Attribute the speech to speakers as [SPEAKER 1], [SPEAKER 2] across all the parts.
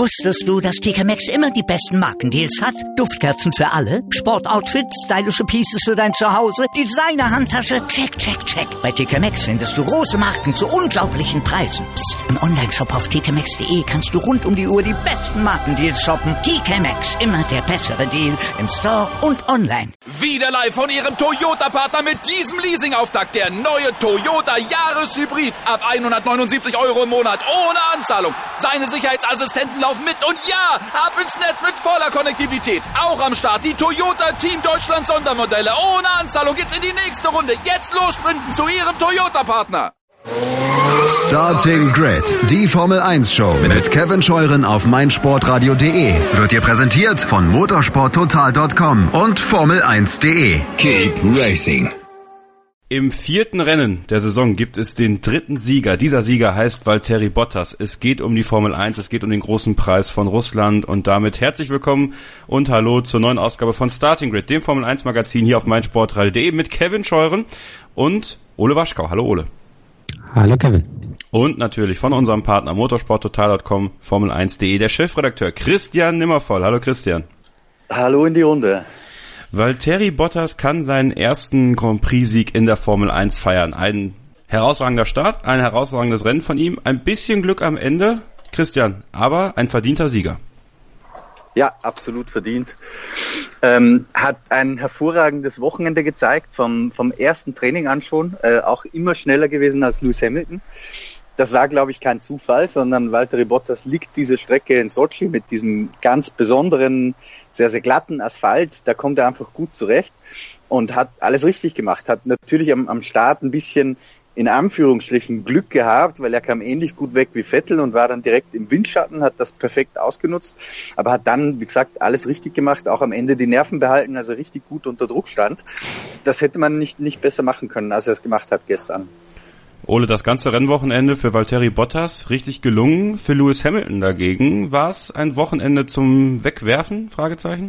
[SPEAKER 1] Wusstest du, dass TK Maxx immer die besten Markendeals hat? Duftkerzen für alle, Sportoutfits, stylische Pieces für dein Zuhause, Designer-Handtasche, check, check, check. Bei TK Maxx findest du große Marken zu unglaublichen Preisen. Psst. Im Onlineshop auf tkmaxx.de kannst du rund um die Uhr die besten Markendeals shoppen. TK Maxx, immer der bessere Deal im Store und online.
[SPEAKER 2] Wieder live von Ihrem Toyota-Partner mit diesem Leasing-Auftakt. Der neue Toyota Jahreshybrid. Ab 179 € im Monat. Ohne Anzahlung. Seine Sicherheitsassistenten laufen mit. Und ja, ab ins Netz mit voller Konnektivität. Auch am Start die Toyota Team Deutschland Sondermodelle. Ohne Anzahlung geht's in die nächste Runde. Jetzt los sprinten zu Ihrem Toyota-Partner.
[SPEAKER 3] Starting Grid, die Formel 1 Show mit Kevin Scheuren auf meinsportradio.de wird dir präsentiert von motorsporttotal.com und Formel1.de. Keep racing.
[SPEAKER 4] Im 4. Rennen der Saison gibt es den 3. Sieger. Dieser Sieger heißt Valtteri Bottas. Es geht um die Formel 1, es geht um den großen Preis von Russland und damit herzlich willkommen und hallo zur neuen Ausgabe von Starting Grid, dem Formel 1 Magazin hier auf meinsportradio.de mit Kevin Scheuren und Ole Waschkau. Hallo Ole.
[SPEAKER 5] Hallo Kevin.
[SPEAKER 4] Und natürlich von unserem Partner motorsporttotal.com, Formel1.de, der Chefredakteur Christian Nimmervoll. Hallo Christian.
[SPEAKER 6] Hallo in die Runde.
[SPEAKER 4] Valtteri Bottas kann seinen ersten Grand Prix-Sieg in der Formel 1 feiern. Ein herausragender Start, ein herausragendes Rennen von ihm, ein bisschen Glück am Ende, Christian, aber ein verdienter Sieger.
[SPEAKER 6] Ja, absolut verdient. Hat ein hervorragendes Wochenende gezeigt, vom ersten Training an schon, auch immer schneller gewesen als Lewis Hamilton. Das war, glaube ich, kein Zufall, sondern Valtteri Bottas liegt diese Strecke in Sochi mit diesem ganz besonderen, sehr, sehr glatten Asphalt. Da kommt er einfach gut zurecht und hat alles richtig gemacht. Hat natürlich am Start ein bisschen in Anführungsstrichen Glück gehabt, weil er kam ähnlich gut weg wie Vettel und war dann direkt im Windschatten, hat das perfekt ausgenutzt, aber hat dann, wie gesagt, alles richtig gemacht, auch am Ende die Nerven behalten, als er richtig gut unter Druck stand. Das hätte man nicht besser machen können, als er es gemacht hat gestern.
[SPEAKER 4] Ole, das ganze Rennwochenende für Valtteri Bottas richtig gelungen. Für Lewis Hamilton dagegen war es ein Wochenende zum Wegwerfen? Fragezeichen?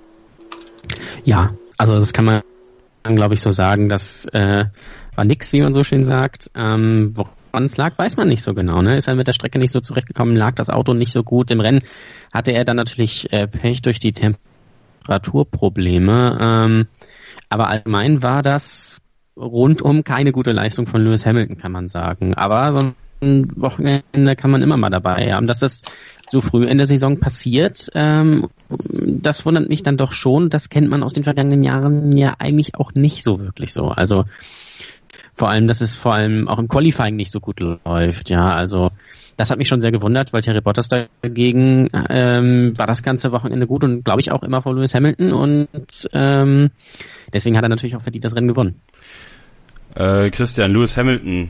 [SPEAKER 5] Ja, also das kann man, glaube ich, so sagen. Das war nix, wie man so schön sagt. Woran es lag, weiß man nicht so genau. Ne? Ist er mit der Strecke nicht so zurechtgekommen, lag das Auto nicht so gut. Im Rennen hatte er dann natürlich Pech durch die Temperaturprobleme. Aber allgemein war das rundum keine gute Leistung von Lewis Hamilton, kann man sagen. Aber so ein Wochenende kann man immer mal dabei haben. Dass das so früh in der Saison passiert, das wundert mich dann doch schon. Das kennt man aus den vergangenen Jahren ja eigentlich auch nicht so wirklich so. Also vor allem, dass es vor allem auch im Qualifying nicht so gut läuft. Ja, also das hat mich schon sehr gewundert, weil Valtteri Bottas dagegen war das ganze Wochenende gut und glaube ich auch immer vor Lewis Hamilton und deswegen hat er natürlich auch verdient das Rennen gewonnen.
[SPEAKER 4] Christian, Lewis Hamilton,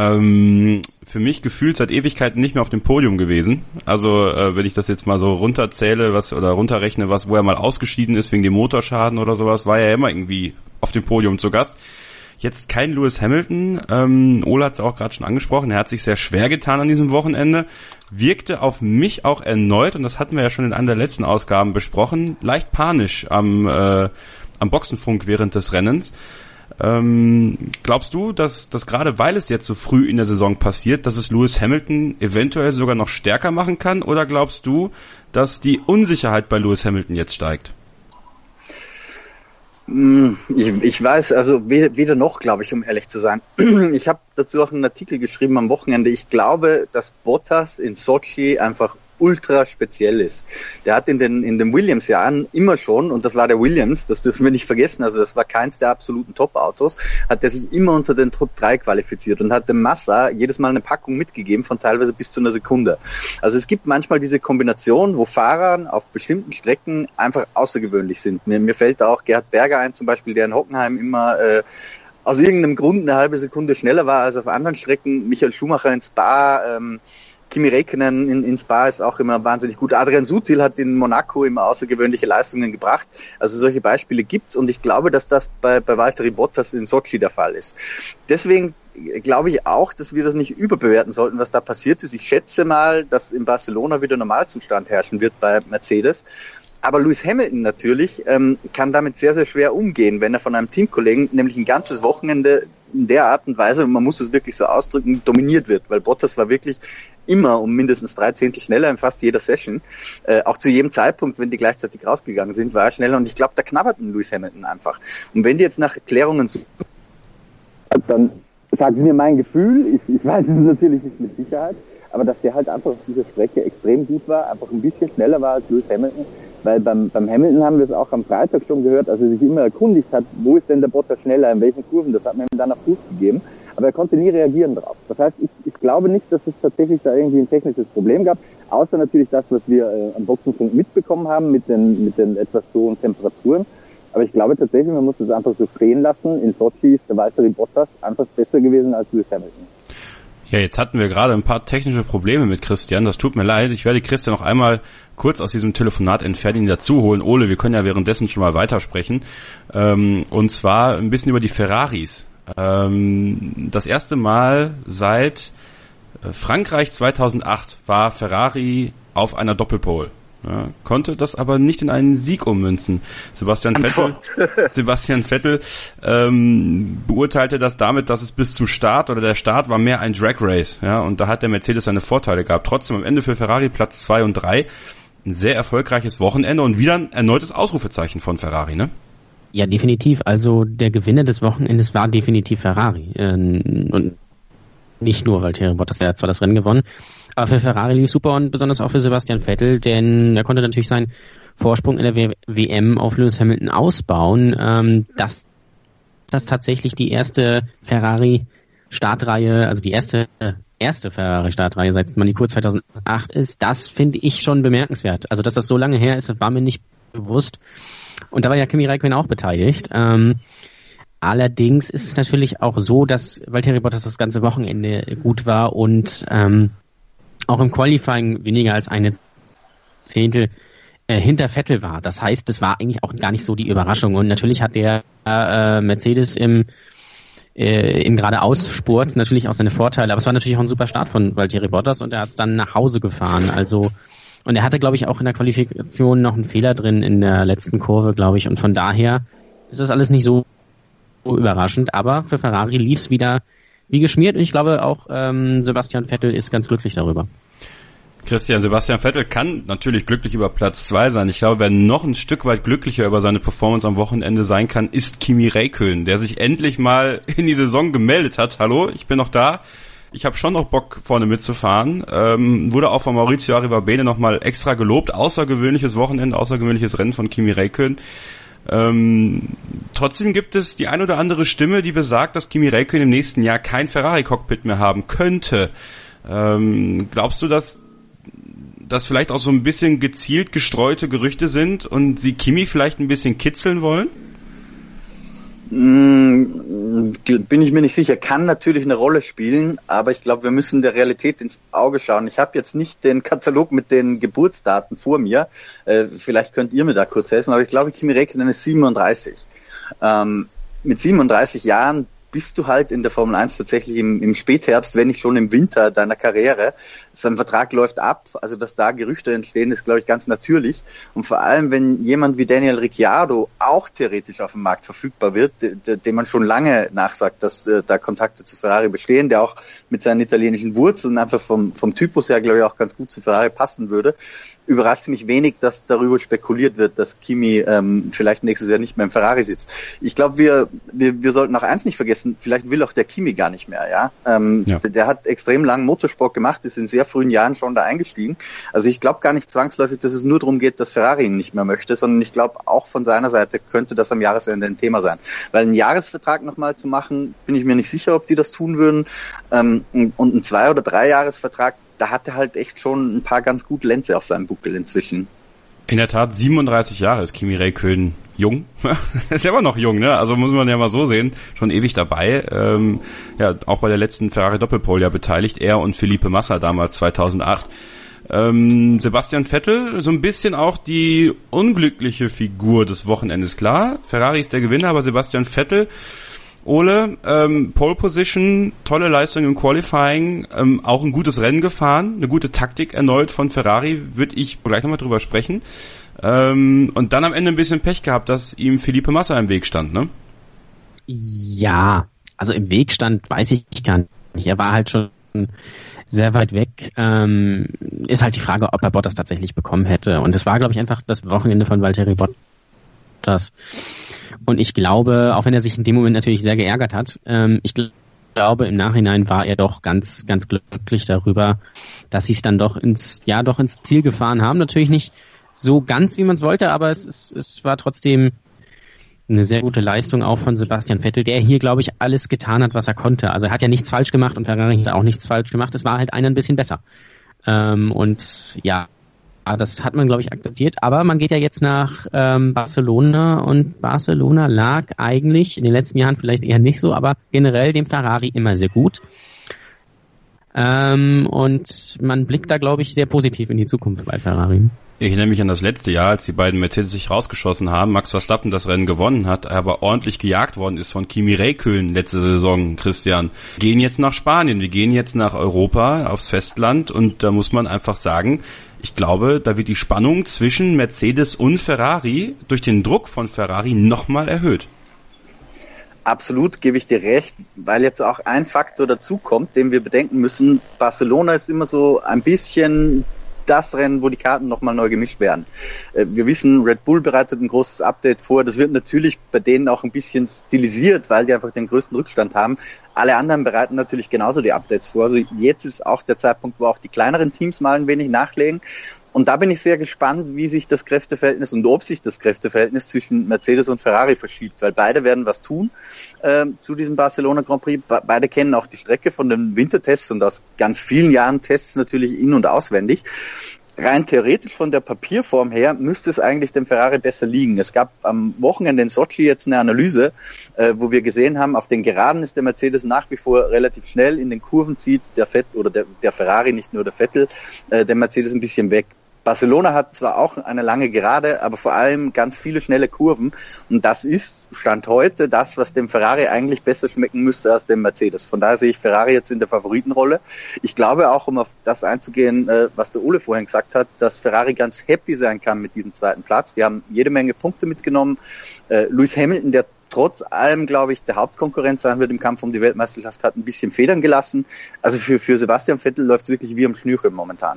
[SPEAKER 4] für mich gefühlt seit Ewigkeiten nicht mehr auf dem Podium gewesen. Also wenn ich das jetzt mal so runterzähle, runterrechne, wo er mal ausgeschieden ist wegen dem Motorschaden oder sowas, war er immer irgendwie auf dem Podium zu Gast. Jetzt kein Lewis Hamilton. Ole hat es auch gerade schon angesprochen. Er hat sich sehr schwer getan an diesem Wochenende. Wirkte auf mich auch erneut, und das hatten wir ja schon in einer der letzten Ausgaben besprochen, leicht panisch am Boxenfunk während des Rennens. Glaubst du, dass gerade weil es jetzt so früh in der Saison passiert, dass es Lewis Hamilton eventuell sogar noch stärker machen kann? Oder glaubst du, dass die Unsicherheit bei Lewis Hamilton jetzt steigt?
[SPEAKER 6] Ich weiß, also weder noch, glaube ich, um ehrlich zu sein. Ich habe dazu auch einen Artikel geschrieben am Wochenende. Ich glaube, dass Bottas in Sochi einfach ultra speziell ist. Der hat in den Williams-Jahren immer schon, und das war der Williams, das dürfen wir nicht vergessen, also das war keins der absoluten Top-Autos, hat er sich immer unter den Top 3 qualifiziert und hat dem Massa jedes Mal eine Packung mitgegeben von teilweise bis zu einer Sekunde. Also es gibt manchmal diese Kombination, wo Fahrer auf bestimmten Strecken einfach außergewöhnlich sind. Mir fällt da auch Gerhard Berger ein, zum Beispiel, der in Hockenheim immer aus irgendeinem Grund eine halbe Sekunde schneller war als auf anderen Strecken. Michael Schumacher in Spa, Kimi Räikkönen in Spa ist auch immer wahnsinnig gut. Adrian Sutil hat in Monaco immer außergewöhnliche Leistungen gebracht. Also solche Beispiele gibt's und ich glaube, dass das bei Valtteri Bottas in Sochi der Fall ist. Deswegen glaube ich auch, dass wir das nicht überbewerten sollten, was da passiert ist. Ich schätze mal, dass in Barcelona wieder Normalzustand herrschen wird bei Mercedes. Aber Lewis Hamilton natürlich kann damit sehr, sehr schwer umgehen, wenn er von einem Teamkollegen nämlich ein ganzes Wochenende in der Art und Weise, und man muss es wirklich so ausdrücken, dominiert wird. Weil Bottas war wirklich immer um mindestens 3 Zehntel schneller in fast jeder Session. Auch zu jedem Zeitpunkt, wenn die gleichzeitig rausgegangen sind, war er schneller. Und ich glaube, da knabbert ein Lewis Hamilton einfach. Und wenn die jetzt nach Erklärungen suchen, dann sagt mir mein Gefühl, ich weiß es natürlich nicht mit Sicherheit, aber dass der halt einfach auf dieser Strecke extrem gut war, einfach ein bisschen schneller war als Lewis Hamilton. Weil beim Hamilton haben wir es auch am Freitag schon gehört, als er sich immer erkundigt hat, wo ist denn der Bottas schneller, in welchen Kurven, das hat man ihm dann auf Fuß gegeben. Aber er konnte nie reagieren drauf. Das heißt, ich glaube nicht, dass es tatsächlich da irgendwie ein technisches Problem gab, außer natürlich das, was wir am Boxenfunk mitbekommen haben mit den etwas so hohen Temperaturen. Aber ich glaube tatsächlich, man muss es einfach so stehen lassen. In Sochi ist der Valtteri Bottas einfach besser gewesen als Lewis Hamilton.
[SPEAKER 4] Ja, jetzt hatten wir gerade ein paar technische Probleme mit Christian. Das tut mir leid. Ich werde Christian noch einmal kurz aus diesem Telefonat entfernen, ihn dazu holen. Ole, wir können ja währenddessen schon mal weitersprechen. Und zwar ein bisschen über die Ferraris. Das erste Mal seit Frankreich 2008 war Ferrari auf einer Doppelpole. Ja, konnte das aber nicht in einen Sieg ummünzen. Sebastian Vettel beurteilte das damit, dass es bis zum Start oder der Start war mehr ein Drag Race. Ja, und da hat der Mercedes seine Vorteile gehabt. Trotzdem am Ende für Ferrari Platz 2 und 3 ein sehr erfolgreiches Wochenende und wieder ein erneutes Ausrufezeichen von Ferrari, ne?
[SPEAKER 5] Ja, definitiv. Also der Gewinner des Wochenendes war definitiv Ferrari. Und nicht nur Valtteri Bottas, der hat zwar das Rennen gewonnen, aber für Ferrari lief super und besonders auch für Sebastian Vettel, denn er konnte natürlich seinen Vorsprung in der WM auf Lewis Hamilton ausbauen. Dass das tatsächlich die erste Ferrari-Startreihe, also die erste Ferrari-Startreihe seit Monaco 2008 ist, das finde ich schon bemerkenswert. Also dass das so lange her ist, war mir nicht bewusst. Und da war ja Kimi Räikkönen auch beteiligt. Allerdings ist es natürlich auch so, dass Valtteri Bottas das ganze Wochenende gut war und auch im Qualifying weniger als eine Zehntel hinter Vettel war. Das heißt, das war eigentlich auch gar nicht so die Überraschung. Und natürlich hat der Mercedes im Geradeausspurt natürlich auch seine Vorteile. Aber es war natürlich auch ein super Start von Valtteri Bottas und er hat es dann nach Hause gefahren. Also und er hatte, glaube ich, auch in der Qualifikation noch einen Fehler drin in der letzten Kurve, glaube ich. Und von daher ist das alles nicht so überraschend. Aber für Ferrari lief es wieder wie geschmiert. Und ich glaube auch Sebastian Vettel ist ganz glücklich darüber.
[SPEAKER 4] Christian, Sebastian Vettel kann natürlich glücklich über Platz 2 sein. Ich glaube, wer noch ein Stück weit glücklicher über seine Performance am Wochenende sein kann, ist Kimi Räikkönen, der sich endlich mal in die Saison gemeldet hat. Hallo, ich bin noch da. Ich habe schon noch Bock, vorne mitzufahren. Wurde auch von Maurizio Arrivabene nochmal extra gelobt. Außergewöhnliches Wochenende, außergewöhnliches Rennen von Kimi Räikkönen. Trotzdem gibt es die ein oder andere Stimme, die besagt, dass Kimi Räikkönen im nächsten Jahr kein Ferrari-Cockpit mehr haben könnte. Glaubst du, dass das vielleicht auch so ein bisschen gezielt gestreute Gerüchte sind und sie Kimi vielleicht ein bisschen kitzeln wollen?
[SPEAKER 6] Bin ich mir nicht sicher. Kann natürlich eine Rolle spielen, aber ich glaube, wir müssen der Realität ins Auge schauen. Ich habe jetzt nicht den Katalog mit den Geburtsdaten vor mir. Vielleicht könnt ihr mir da kurz helfen, aber ich glaube, Kimi Räikkönen ist 37. Mit 37 Jahren bist du halt in der Formel 1 tatsächlich im Spätherbst, wenn nicht schon im Winter deiner Karriere. Sein Vertrag läuft ab, also dass da Gerüchte entstehen, ist, glaube ich, ganz natürlich. Und vor allem, wenn jemand wie Daniel Ricciardo auch theoretisch auf dem Markt verfügbar wird, dem man schon lange nachsagt, dass da Kontakte zu Ferrari bestehen, der auch mit seinen italienischen Wurzeln einfach vom Typus her, glaube ich, auch ganz gut zu Ferrari passen würde, überrascht mich wenig, dass darüber spekuliert wird, dass Kimi vielleicht nächstes Jahr nicht mehr im Ferrari sitzt. Ich glaube, wir sollten auch eins nicht vergessen, vielleicht will auch der Kimi gar nicht mehr, ja. Der hat extrem lang Motorsport gemacht, ist in sehr frühen Jahren schon da eingestiegen. Also ich glaube gar nicht zwangsläufig, dass es nur darum geht, dass Ferrari ihn nicht mehr möchte, sondern ich glaube auch von seiner Seite könnte das am Jahresende ein Thema sein. Weil einen Jahresvertrag nochmal zu machen, bin ich mir nicht sicher, ob die das tun würden. Und ein 2- oder 3-Jahresvertrag, da hat er halt echt schon ein paar ganz gute Lenze auf seinem Buckel inzwischen.
[SPEAKER 4] In der Tat, 37 Jahre ist Kimi Räikkönen jung. Ist ja immer noch jung, ne? Also muss man ja mal so sehen. Schon ewig dabei. Ja, auch bei der letzten Ferrari Doppelpole ja beteiligt. Er und Felipe Massa damals 2008. Sebastian Vettel, so ein bisschen auch die unglückliche Figur des Wochenendes. Klar, Ferrari ist der Gewinner, aber Sebastian Vettel, Ole, Pole Position, tolle Leistung im Qualifying, auch ein gutes Rennen gefahren, eine gute Taktik erneut von Ferrari, würde ich gleich nochmal drüber sprechen. Und dann am Ende ein bisschen Pech gehabt, dass ihm Felipe Massa im Weg stand, ne?
[SPEAKER 5] Ja, also im Weg stand, weiß ich gar nicht. Er war halt schon sehr weit weg. Ist halt die Frage, ob er Bottas tatsächlich bekommen hätte. Und es war, glaube ich, einfach das Wochenende von Valtteri Bottas. Und ich glaube, auch wenn er sich in dem Moment natürlich sehr geärgert hat, ich glaube, im Nachhinein war er doch ganz, ganz glücklich darüber, dass sie es dann doch ins Ziel gefahren haben. Natürlich nicht so ganz, wie man es wollte, aber es war trotzdem eine sehr gute Leistung auch von Sebastian Vettel, der hier, glaube ich, alles getan hat, was er konnte. Also er hat ja nichts falsch gemacht und Ferrari hat auch nichts falsch gemacht. Es war halt einer ein bisschen besser. Und ja, das hat man, glaube ich, akzeptiert. Aber man geht ja jetzt nach Barcelona und Barcelona lag eigentlich in den letzten Jahren vielleicht eher nicht so, aber generell dem Ferrari immer sehr gut. Und man blickt da, glaube ich, sehr positiv in die Zukunft bei Ferrari.
[SPEAKER 4] Ich erinnere mich an das letzte Jahr, als die beiden Mercedes sich rausgeschossen haben, Max Verstappen das Rennen gewonnen hat, aber ordentlich gejagt worden ist von Kimi Räikkönen letzte Saison, Christian. Wir gehen jetzt nach Spanien, wir gehen jetzt nach Europa, aufs Festland und da muss man einfach sagen, ich glaube, da wird die Spannung zwischen Mercedes und Ferrari durch den Druck von Ferrari nochmal erhöht.
[SPEAKER 6] Absolut, gebe ich dir recht, weil jetzt auch ein Faktor dazu kommt, den wir bedenken müssen. Barcelona ist immer so ein bisschen das Rennen, wo die Karten nochmal neu gemischt werden. Wir wissen, Red Bull bereitet ein großes Update vor. Das wird natürlich bei denen auch ein bisschen stilisiert, weil die einfach den größten Rückstand haben. Alle anderen bereiten natürlich genauso die Updates vor. Also jetzt ist auch der Zeitpunkt, wo auch die kleineren Teams mal ein wenig nachlegen. Und da bin ich sehr gespannt, wie sich das Kräfteverhältnis und ob sich das Kräfteverhältnis zwischen Mercedes und Ferrari verschiebt, weil beide werden was tun zu diesem Barcelona Grand Prix. Beide kennen auch die Strecke von den Wintertests und aus ganz vielen Jahren Tests natürlich in- und auswendig. Rein theoretisch von der Papierform her müsste es eigentlich dem Ferrari besser liegen. Es gab am Wochenende in Sochi jetzt eine Analyse, wo wir gesehen haben, auf den Geraden ist der Mercedes nach wie vor relativ schnell, in den Kurven zieht der Ferrari, nicht nur der Vettel, der Mercedes ein bisschen weg. Barcelona hat zwar auch eine lange Gerade, aber vor allem ganz viele schnelle Kurven und das ist Stand heute das, was dem Ferrari eigentlich besser schmecken müsste als dem Mercedes. Von daher sehe ich Ferrari jetzt in der Favoritenrolle. Ich glaube auch, um auf das einzugehen, was der Ole vorhin gesagt hat, dass Ferrari ganz happy sein kann mit diesem zweiten Platz. Die haben jede Menge Punkte mitgenommen. Lewis Hamilton, der trotz allem, glaube ich, der Hauptkonkurrent sein wird im Kampf um die Weltmeisterschaft, hat ein bisschen Federn gelassen. Also für Sebastian Vettel läuft es wirklich wie am Schnürchen momentan.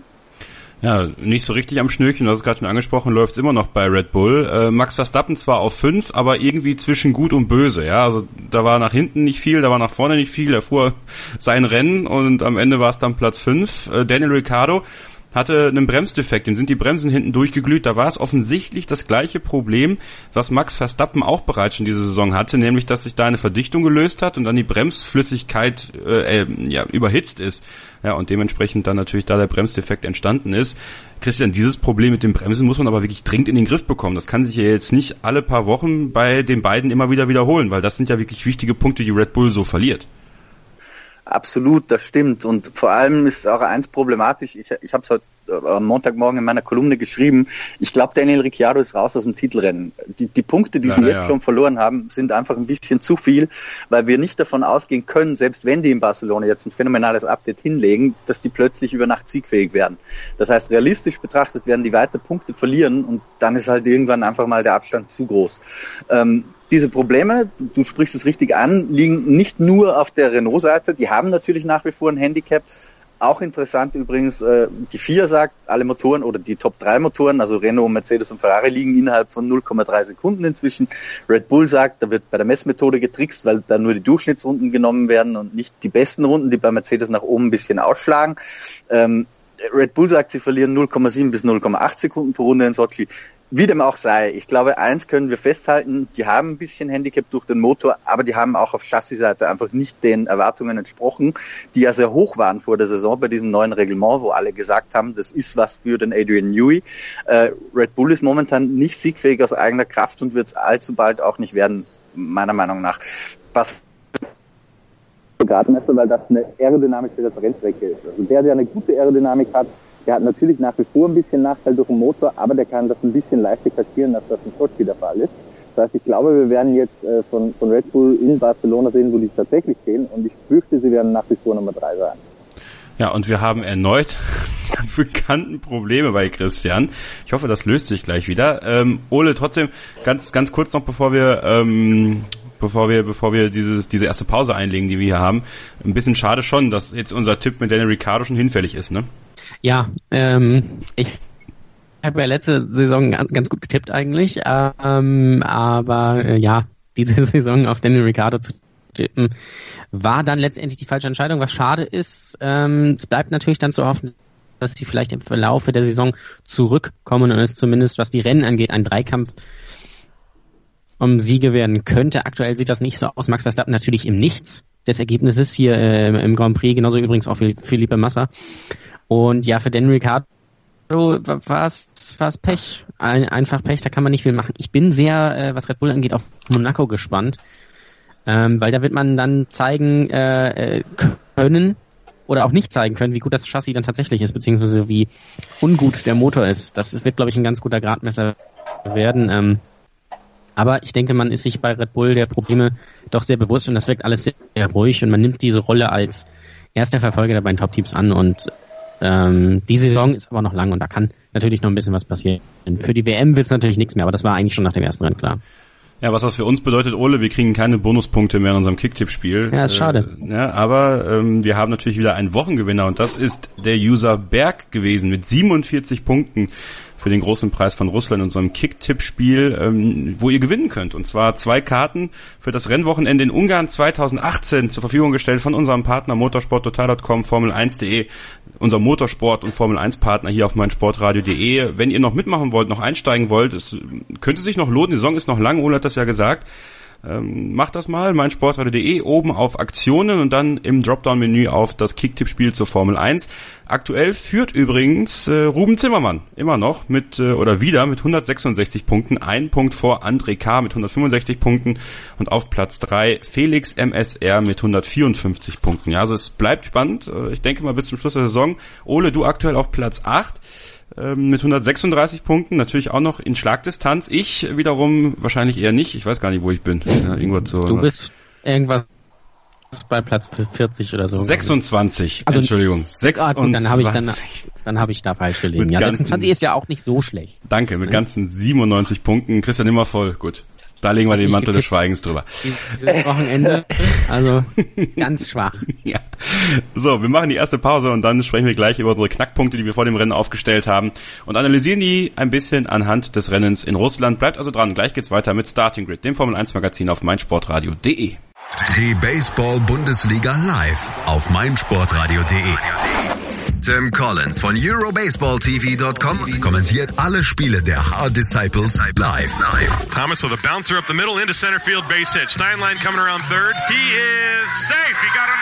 [SPEAKER 4] Ja, nicht so richtig am Schnürchen, du hast es gerade schon angesprochen, läuft es immer noch bei Red Bull. Max Verstappen zwar auf 5, aber irgendwie zwischen gut und böse, ja, also da war nach hinten nicht viel, da war nach vorne nicht viel, er fuhr sein Rennen und am Ende war es dann Platz 5. Daniel Ricciardo hatte einen Bremsdefekt, dem sind die Bremsen hinten durchgeglüht, da war es offensichtlich das gleiche Problem, was Max Verstappen auch bereits schon diese Saison hatte, nämlich, dass sich da eine Verdichtung gelöst hat und dann die Bremsflüssigkeit überhitzt ist, ja, und dementsprechend dann natürlich da der Bremsdefekt entstanden ist. Christian, dieses Problem mit den Bremsen muss man aber wirklich dringend in den Griff bekommen, das kann sich ja jetzt nicht alle paar Wochen bei den beiden immer wieder wiederholen, weil das sind ja wirklich wichtige Punkte, die Red Bull so verliert.
[SPEAKER 6] Absolut, das stimmt. Und vor allem ist auch eins problematisch. Ich habe es heute am Montagmorgen in meiner Kolumne geschrieben. Ich glaube, Daniel Ricciardo ist raus aus dem Titelrennen. Die Punkte, die sie jetzt schon verloren haben, sind einfach ein bisschen zu viel, weil wir nicht davon ausgehen können, selbst wenn die in Barcelona jetzt ein phänomenales Update hinlegen, dass die plötzlich über Nacht siegfähig werden. Das heißt, realistisch betrachtet werden die weiter Punkte verlieren und dann ist halt irgendwann einfach mal der Abstand zu groß. Diese Probleme, du sprichst es richtig an, liegen nicht nur auf der Renault-Seite, die haben natürlich nach wie vor ein Handicap. Auch interessant übrigens, die FIA sagt, alle Motoren oder die Top-3-Motoren, also Renault, Mercedes und Ferrari, liegen innerhalb von 0,3 Sekunden inzwischen. Red Bull sagt, da wird bei der Messmethode getrickst, weil da nur die Durchschnittsrunden genommen werden und nicht die besten Runden, die bei Mercedes nach oben ein bisschen ausschlagen. Red Bull sagt, sie verlieren 0,7 bis 0,8 Sekunden pro Runde in Sochi. Wie dem auch sei, ich glaube, eins können wir festhalten, die haben ein bisschen Handicap durch den Motor, aber die haben auch auf Chassisseite einfach nicht den Erwartungen entsprochen, die ja sehr hoch waren vor der Saison bei diesem neuen Reglement, wo alle gesagt haben, das ist was für den Adrian Newey. Red Bull ist momentan nicht siegfähig aus eigener Kraft und wird es allzu bald auch nicht werden, meiner Meinung nach. Was Gradmesser, weil das eine aerodynamische Referenzstrecke ist. Also der eine gute Aerodynamik hat, der hat natürlich nach wie vor ein bisschen Nachteil durch den Motor, aber der kann das ein bisschen leichter kaschieren, als das in Sochi der Fall ist. Das heißt, ich glaube, wir werden jetzt von Red Bull in Barcelona sehen, wo die tatsächlich stehen und ich fürchte, sie werden nach wie vor Nummer 3 sein.
[SPEAKER 4] Ja, und wir haben erneut die bekannten Probleme bei Christian. Ich hoffe, das löst sich gleich wieder. Ole, trotzdem ganz kurz noch, bevor wir bevor wir diese erste Pause einlegen, die wir hier haben. Ein bisschen schade schon, dass jetzt unser Tipp mit Daniel Ricciardo schon hinfällig ist, ne?
[SPEAKER 5] Ja, ich habe ja letzte Saison ganz gut getippt eigentlich, aber diese Saison auf Daniel Ricciardo zu tippen, war dann letztendlich die falsche Entscheidung, was schade ist. Es bleibt natürlich dann zu hoffen, dass sie vielleicht im Verlaufe der Saison zurückkommen und es zumindest, was die Rennen angeht, ein Dreikampf um Siege werden könnte. Aktuell sieht das nicht so aus. Max Verstappen natürlich im Nichts des Ergebnisses hier im Grand Prix, genauso übrigens auch für Felipe Massa. Und ja, für Daniel Ricciardo war es Pech. Einfach Pech, da kann man nicht viel machen. Ich bin sehr, was Red Bull angeht, auf Monaco gespannt, weil da wird man dann zeigen können oder auch nicht zeigen können, wie gut das Chassis dann tatsächlich ist, beziehungsweise wie ungut der Motor ist. Das wird, glaube ich, ein ganz guter Gradmesser werden. Aber ich denke, man ist sich bei Red Bull der Probleme doch sehr bewusst und das wirkt alles sehr, sehr ruhig und man nimmt diese Rolle als erster Verfolger der beiden Top-Teams an und die Saison ist aber noch lang und da kann natürlich noch ein bisschen was passieren. Für die WM wird es natürlich nichts mehr, aber das war eigentlich schon nach dem ersten Rennen klar.
[SPEAKER 4] Ja, was das für uns bedeutet, Ole, wir kriegen keine Bonuspunkte mehr in unserem Kicktipp-Spiel.
[SPEAKER 5] Ja, ist schade.
[SPEAKER 4] Aber wir haben natürlich wieder einen Wochengewinner und das ist der User Berg gewesen mit 47 Punkten für den großen Preis von Russland in unserem Kick-Tipp-Spiel, wo ihr gewinnen könnt. Und zwar 2 Karten für das Rennwochenende in Ungarn 2018 zur Verfügung gestellt von unserem Partner motorsporttotal.com, Formel1.de, unser Motorsport- und Formel-1-Partner hier auf meinsportradio.de. Wenn ihr noch mitmachen wollt, noch einsteigen wollt, es könnte sich noch lohnen, die Saison ist noch lang, Ole hat das ja gesagt. Macht das mal, meinsportradio.de, oben auf Aktionen und dann im Dropdown-Menü auf das Kicktipp-Spiel zur Formel 1. Aktuell führt übrigens Ruben Zimmermann immer noch mit 166 Punkten, 1 Punkt vor André K. mit 165 Punkten und auf Platz 3 Felix MSR mit 154 Punkten. Ja, also es bleibt spannend. Ich denke mal bis zum Schluss der Saison. Ole, du aktuell auf Platz 8. Mit 136 Punkten, natürlich auch noch in Schlagdistanz. Ich wiederum wahrscheinlich eher nicht. Ich weiß gar nicht, wo ich bin. Ja,
[SPEAKER 5] du bist irgendwas bei Platz 40 oder so.
[SPEAKER 4] 26, also, Entschuldigung. 26.
[SPEAKER 5] Gut, dann habe ich da falsch gelegen. Ja, 26 ist ja auch nicht so schlecht.
[SPEAKER 4] Danke, mit ganzen 97 Punkten. Christian Nimmervoll, gut. Da legen wir den Mantel des Schweigens drüber.
[SPEAKER 5] Dieses Wochenende, also ganz schwach.
[SPEAKER 4] Ja. So, wir machen die erste Pause und dann sprechen wir gleich über unsere Knackpunkte, die wir vor dem Rennen aufgestellt haben und analysieren die ein bisschen anhand des Rennens in Russland. Bleibt also dran, gleich geht's weiter mit Starting Grid, dem Formel 1 Magazin auf meinsportradio.de.
[SPEAKER 3] Die Baseball-Bundesliga live auf meinsportradio.de. Tim Collins von EuroBaseballTV.com kommentiert alle Spiele der Hard Disciples live.
[SPEAKER 7] Thomas with a bouncer up the middle into center field, base hit. Steinlein coming around third. He is safe. He got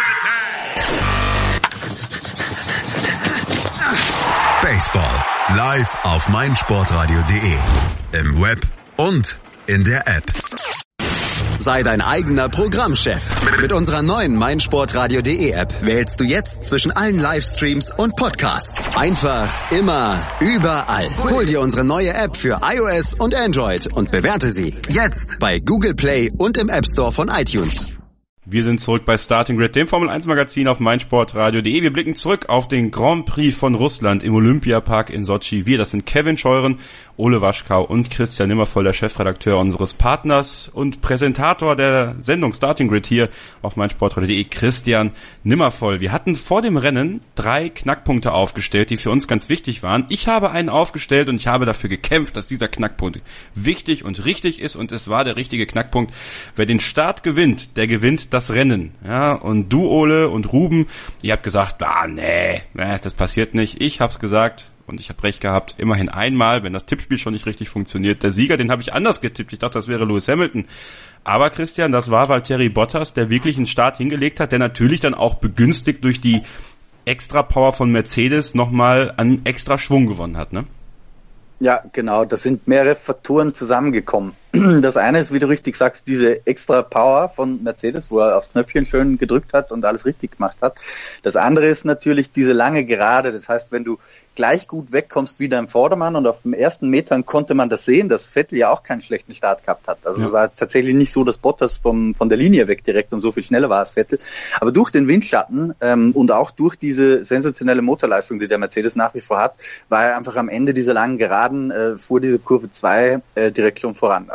[SPEAKER 7] under the tag.
[SPEAKER 3] Baseball live auf meinsportradio.de. Im Web und in der App. Sei dein eigener Programmchef. Mit unserer neuen meinsportradio.de App wählst du jetzt zwischen allen Livestreams und Podcasts. Einfach, immer, überall. Hol dir unsere neue App für iOS und Android und bewerte sie jetzt bei Google Play und im App Store von iTunes.
[SPEAKER 4] Wir sind zurück bei Starting Grid, dem Formel 1 Magazin auf meinsportradio.de. Wir blicken zurück auf den Grand Prix von Russland im Olympiapark in Sotschi. Das sind Kevin Scheuren, Ole Waschkau und Christian Nimmervoll, der Chefredakteur unseres Partners und Präsentator der Sendung Starting Grid hier auf meinsportradio.de, Christian Nimmervoll. Wir hatten vor dem Rennen 3 Knackpunkte aufgestellt, die für uns ganz wichtig waren. Ich habe einen aufgestellt und ich habe dafür gekämpft, dass dieser Knackpunkt wichtig und richtig ist und es war der richtige Knackpunkt. Wer den Start gewinnt, der gewinnt das Rennen. Ja, und du, Ole und Ruben, ihr habt gesagt, nee, das passiert nicht. Ich hab's gesagt. Und ich habe recht gehabt, immerhin einmal, wenn das Tippspiel schon nicht richtig funktioniert. Der Sieger, den habe ich anders getippt. Ich dachte, das wäre Lewis Hamilton. Aber Christian, das war Valtteri Bottas, der wirklich einen Start hingelegt hat, der natürlich dann auch begünstigt durch die Extra-Power von Mercedes nochmal an extra Schwung gewonnen hat, ne?
[SPEAKER 6] Ja, genau. Da sind mehrere Faktoren zusammengekommen. Das eine ist, wie du richtig sagst, diese extra Power von Mercedes, wo er aufs Knöpfchen schön gedrückt hat und alles richtig gemacht hat. Das andere ist natürlich diese lange Gerade. Das heißt, wenn du gleich gut wegkommst wie dein Vordermann und auf den ersten Metern konnte man das sehen, dass Vettel ja auch keinen schlechten Start gehabt hat. Also es war tatsächlich nicht so, dass Bottas von der Linie weg direkt und so viel schneller war als Vettel. Aber durch den Windschatten und auch durch diese sensationelle Motorleistung, die der Mercedes nach wie vor hat, war er einfach am Ende dieser langen Geraden vor dieser Kurve 2 direkt schon voran. Also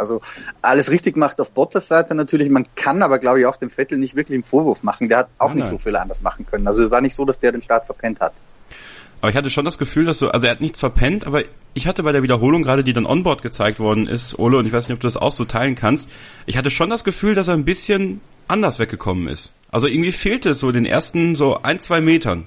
[SPEAKER 6] Also alles richtig gemacht auf Bottas Seite natürlich. Man kann aber, glaube ich, auch dem Vettel nicht wirklich einen Vorwurf machen. Der hat auch nicht so viel anders machen können. Also es war nicht so, dass der den Start verpennt hat.
[SPEAKER 4] Aber ich hatte schon das Gefühl, dass also er hat nichts verpennt, aber ich hatte bei der Wiederholung gerade, die dann onboard gezeigt worden ist, Ole, und ich weiß nicht, ob du das auch so teilen kannst, ich hatte schon das Gefühl, dass er ein bisschen anders weggekommen ist. Also irgendwie fehlte es so den ersten so 1-2 Metern.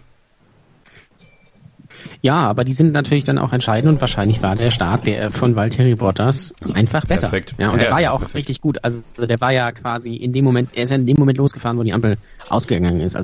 [SPEAKER 5] Ja, aber die sind natürlich dann auch entscheidend und wahrscheinlich war der Start von Valtteri Bottas einfach besser.
[SPEAKER 4] Perfekt.
[SPEAKER 5] Ja, und der war ja auch
[SPEAKER 4] perfekt.
[SPEAKER 5] richtig gut. Also der war ja quasi in dem Moment, er ist ja in dem Moment losgefahren, wo die Ampel ausgegangen ist.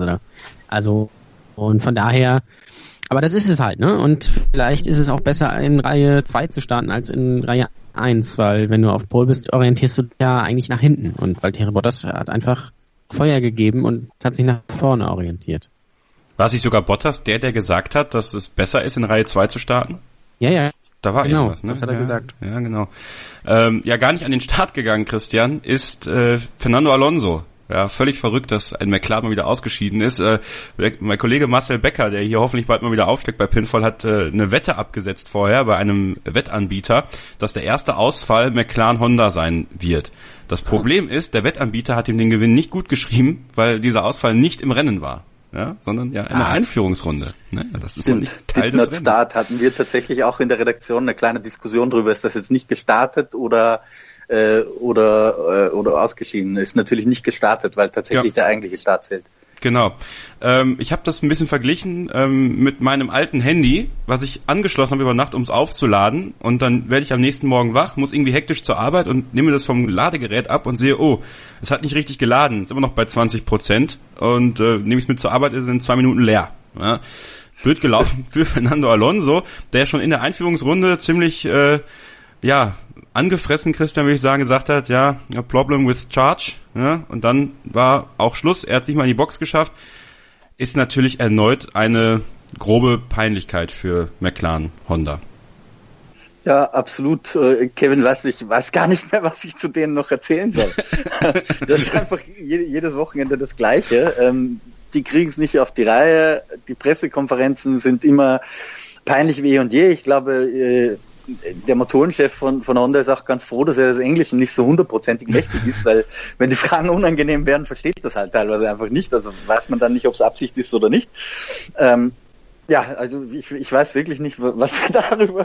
[SPEAKER 5] Und von daher, aber das ist es halt, ne? Und vielleicht ist es auch besser, in Reihe 2 zu starten als in Reihe 1, weil wenn du auf Pole bist, orientierst du ja eigentlich nach hinten. Und Valtteri Bottas hat einfach Feuer gegeben und hat sich nach vorne orientiert.
[SPEAKER 4] War es nicht sogar Bottas, der gesagt hat, dass es besser ist, in Reihe 2 zu starten?
[SPEAKER 5] Ja.
[SPEAKER 4] Da war
[SPEAKER 5] genau,
[SPEAKER 4] irgendwas, ne?
[SPEAKER 5] das hat er gesagt.
[SPEAKER 4] Ja, genau. Ja, gar nicht an den Start gegangen, Christian, ist Fernando Alonso. Ja, völlig verrückt, dass ein McLaren mal wieder ausgeschieden ist. Mein Kollege Marcel Becker, der hier hoffentlich bald mal wieder aufsteckt bei Pinfall, hat eine Wette abgesetzt vorher bei einem Wettanbieter, dass der erste Ausfall McLaren-Honda sein wird. Das Problem ist, der Wettanbieter hat ihm den Gewinn nicht gut geschrieben, weil dieser Ausfall nicht im Rennen war. Ja, sondern ja in der Einführungsrunde. Ne? Das ist noch nicht Teil des Rennens.
[SPEAKER 6] Start hatten wir tatsächlich auch in der Redaktion eine kleine Diskussion drüber, ist das jetzt nicht gestartet oder ausgeschieden. Ist natürlich nicht gestartet, weil tatsächlich der eigentliche Start zählt.
[SPEAKER 4] Genau. Ich habe das ein bisschen verglichen mit meinem alten Handy, was ich angeschlossen habe über Nacht, um es aufzuladen. Und dann werde ich am nächsten Morgen wach, muss irgendwie hektisch zur Arbeit und nehme das vom Ladegerät ab und sehe, oh, es hat nicht richtig geladen, ist immer noch bei 20%. Und nehme ich es mit zur Arbeit, ist es in 2 Minuten leer. Ja. Blöd gelaufen für Fernando Alonso, der schon in der Einführungsrunde ziemlich angefressen, Christian, würde ich sagen, gesagt hat, ja, a problem with charge, ja, und dann war auch Schluss, er hat sich mal in die Box geschafft, ist natürlich erneut eine grobe Peinlichkeit für McLaren Honda.
[SPEAKER 6] Ja, absolut. Kevin, ich weiß gar nicht mehr, was ich zu denen noch erzählen soll. Das ist einfach jedes Wochenende das Gleiche. Die kriegen es nicht auf die Reihe, die Pressekonferenzen sind immer peinlich wie eh und je. Ich glaube, der Motorenchef von Honda ist auch ganz froh, dass er das Englische nicht so 100%ig mächtig ist, weil wenn die Fragen unangenehm werden, versteht das halt teilweise einfach nicht. Also weiß man dann nicht, ob es Absicht ist oder nicht. Also ich weiß wirklich nicht, was ich darüber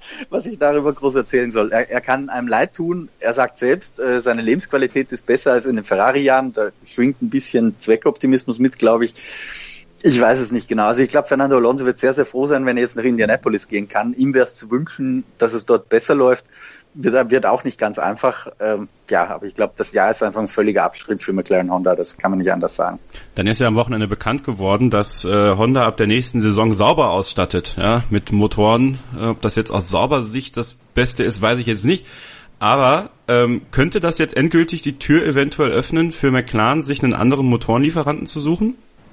[SPEAKER 6] groß erzählen soll. Er kann einem leid tun. Er sagt selbst, seine Lebensqualität ist besser als in den Ferrari-Jahren. Da schwingt ein bisschen Zweckoptimismus mit, glaube ich. Ich weiß es nicht genau. Also ich glaube, Fernando Alonso wird sehr, sehr froh sein, wenn er jetzt nach Indianapolis gehen kann. Ihm wäre es zu wünschen, dass es dort besser läuft. Wird auch nicht ganz einfach. Aber ich glaube, das Jahr ist einfach ein völliger Abschritt für McLaren Honda. Das kann man nicht anders sagen.
[SPEAKER 4] Dann ist ja am Wochenende bekannt geworden, dass Honda ab der nächsten Saison sauber ausstattet, ja, mit Motoren. Ob das jetzt aus sauber Sicht das Beste ist, weiß ich jetzt nicht. Aber könnte das jetzt endgültig die Tür eventuell öffnen für McLaren, sich einen anderen Motorenlieferanten zu suchen?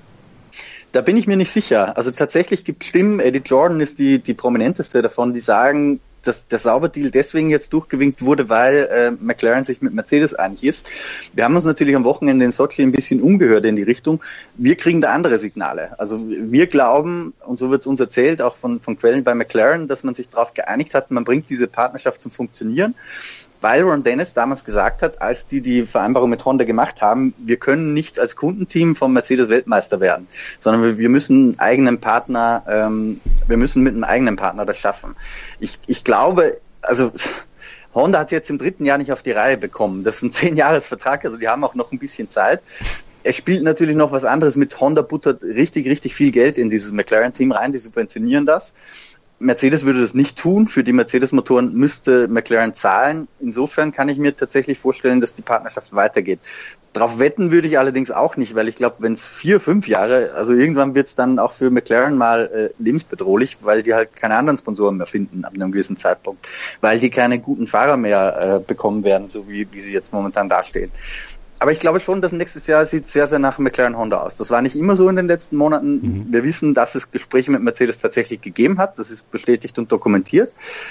[SPEAKER 6] Da bin ich mir nicht sicher. Also tatsächlich gibt es Stimmen, Eddie Jordan ist die prominenteste davon, die sagen, dass der Sauberdeal deswegen jetzt durchgewinkt wurde, weil McLaren sich mit Mercedes einig ist. Wir haben uns natürlich am Wochenende in Sochi ein bisschen umgehört in die Richtung. Wir kriegen da andere Signale. Also wir glauben, und so wird es uns erzählt, auch von Quellen bei McLaren, dass man sich darauf geeinigt hat, man bringt diese Partnerschaft zum Funktionieren. Weil Ron Dennis damals gesagt hat, als die Vereinbarung mit Honda gemacht haben, wir können nicht als Kundenteam vom Mercedes Weltmeister werden, sondern wir müssen mit einem eigenen Partner das schaffen. Ich glaube, also Honda hat es jetzt im 3. Jahr nicht auf die Reihe bekommen. Das ist ein 10-Jahres-Vertrag, also die haben auch noch ein bisschen Zeit. Es spielt natürlich noch was anderes mit. Honda buttert richtig, richtig viel Geld in dieses McLaren-Team rein, die subventionieren das. Mercedes würde das nicht tun. Für die Mercedes-Motoren müsste McLaren zahlen. Insofern kann ich mir tatsächlich vorstellen, dass die Partnerschaft weitergeht. Darauf wetten würde ich allerdings auch nicht, weil ich glaube, wenn es 4-5 Jahre, also irgendwann wird es dann auch für McLaren mal lebensbedrohlich, weil die halt keine anderen Sponsoren mehr finden ab einem gewissen Zeitpunkt, weil die keine guten Fahrer mehr bekommen werden, so wie sie jetzt momentan dastehen. Aber ich glaube schon, dass nächstes Jahr sieht sehr, sehr nach McLaren Honda aus. Das war nicht immer so in den letzten Monaten. Wir wissen, dass es Gespräche mit Mercedes tatsächlich gegeben hat. Das ist bestätigt und dokumentiert.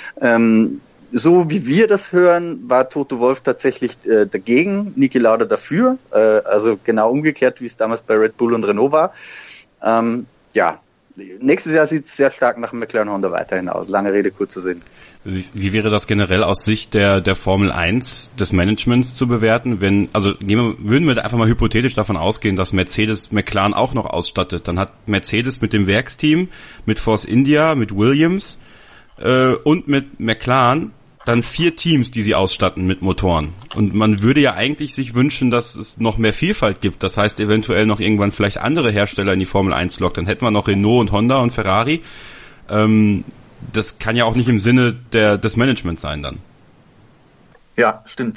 [SPEAKER 6] So wie wir das hören, war Toto Wolff tatsächlich dagegen, Niki Lauda dafür. Also genau umgekehrt, wie es damals bei Red Bull und Renault war. nächstes Jahr sieht es sehr stark nach McLaren Honda weiterhin aus. Lange Rede, kurzer Sinn.
[SPEAKER 4] Wie wäre das generell aus Sicht der Formel 1 des Managements zu bewerten, würden wir einfach mal hypothetisch davon ausgehen, dass Mercedes McLaren auch noch ausstattet, dann hat Mercedes mit dem Werksteam, mit Force India, mit Williams und mit McLaren dann 4 Teams, die sie ausstatten mit Motoren. Und man würde ja eigentlich sich wünschen, dass es noch mehr Vielfalt gibt. Das heißt, eventuell noch irgendwann vielleicht andere Hersteller in die Formel 1 lockt. Dann hätten wir noch Renault und Honda und Ferrari. Das kann ja auch nicht im Sinne des Managements sein dann.
[SPEAKER 6] Ja, stimmt.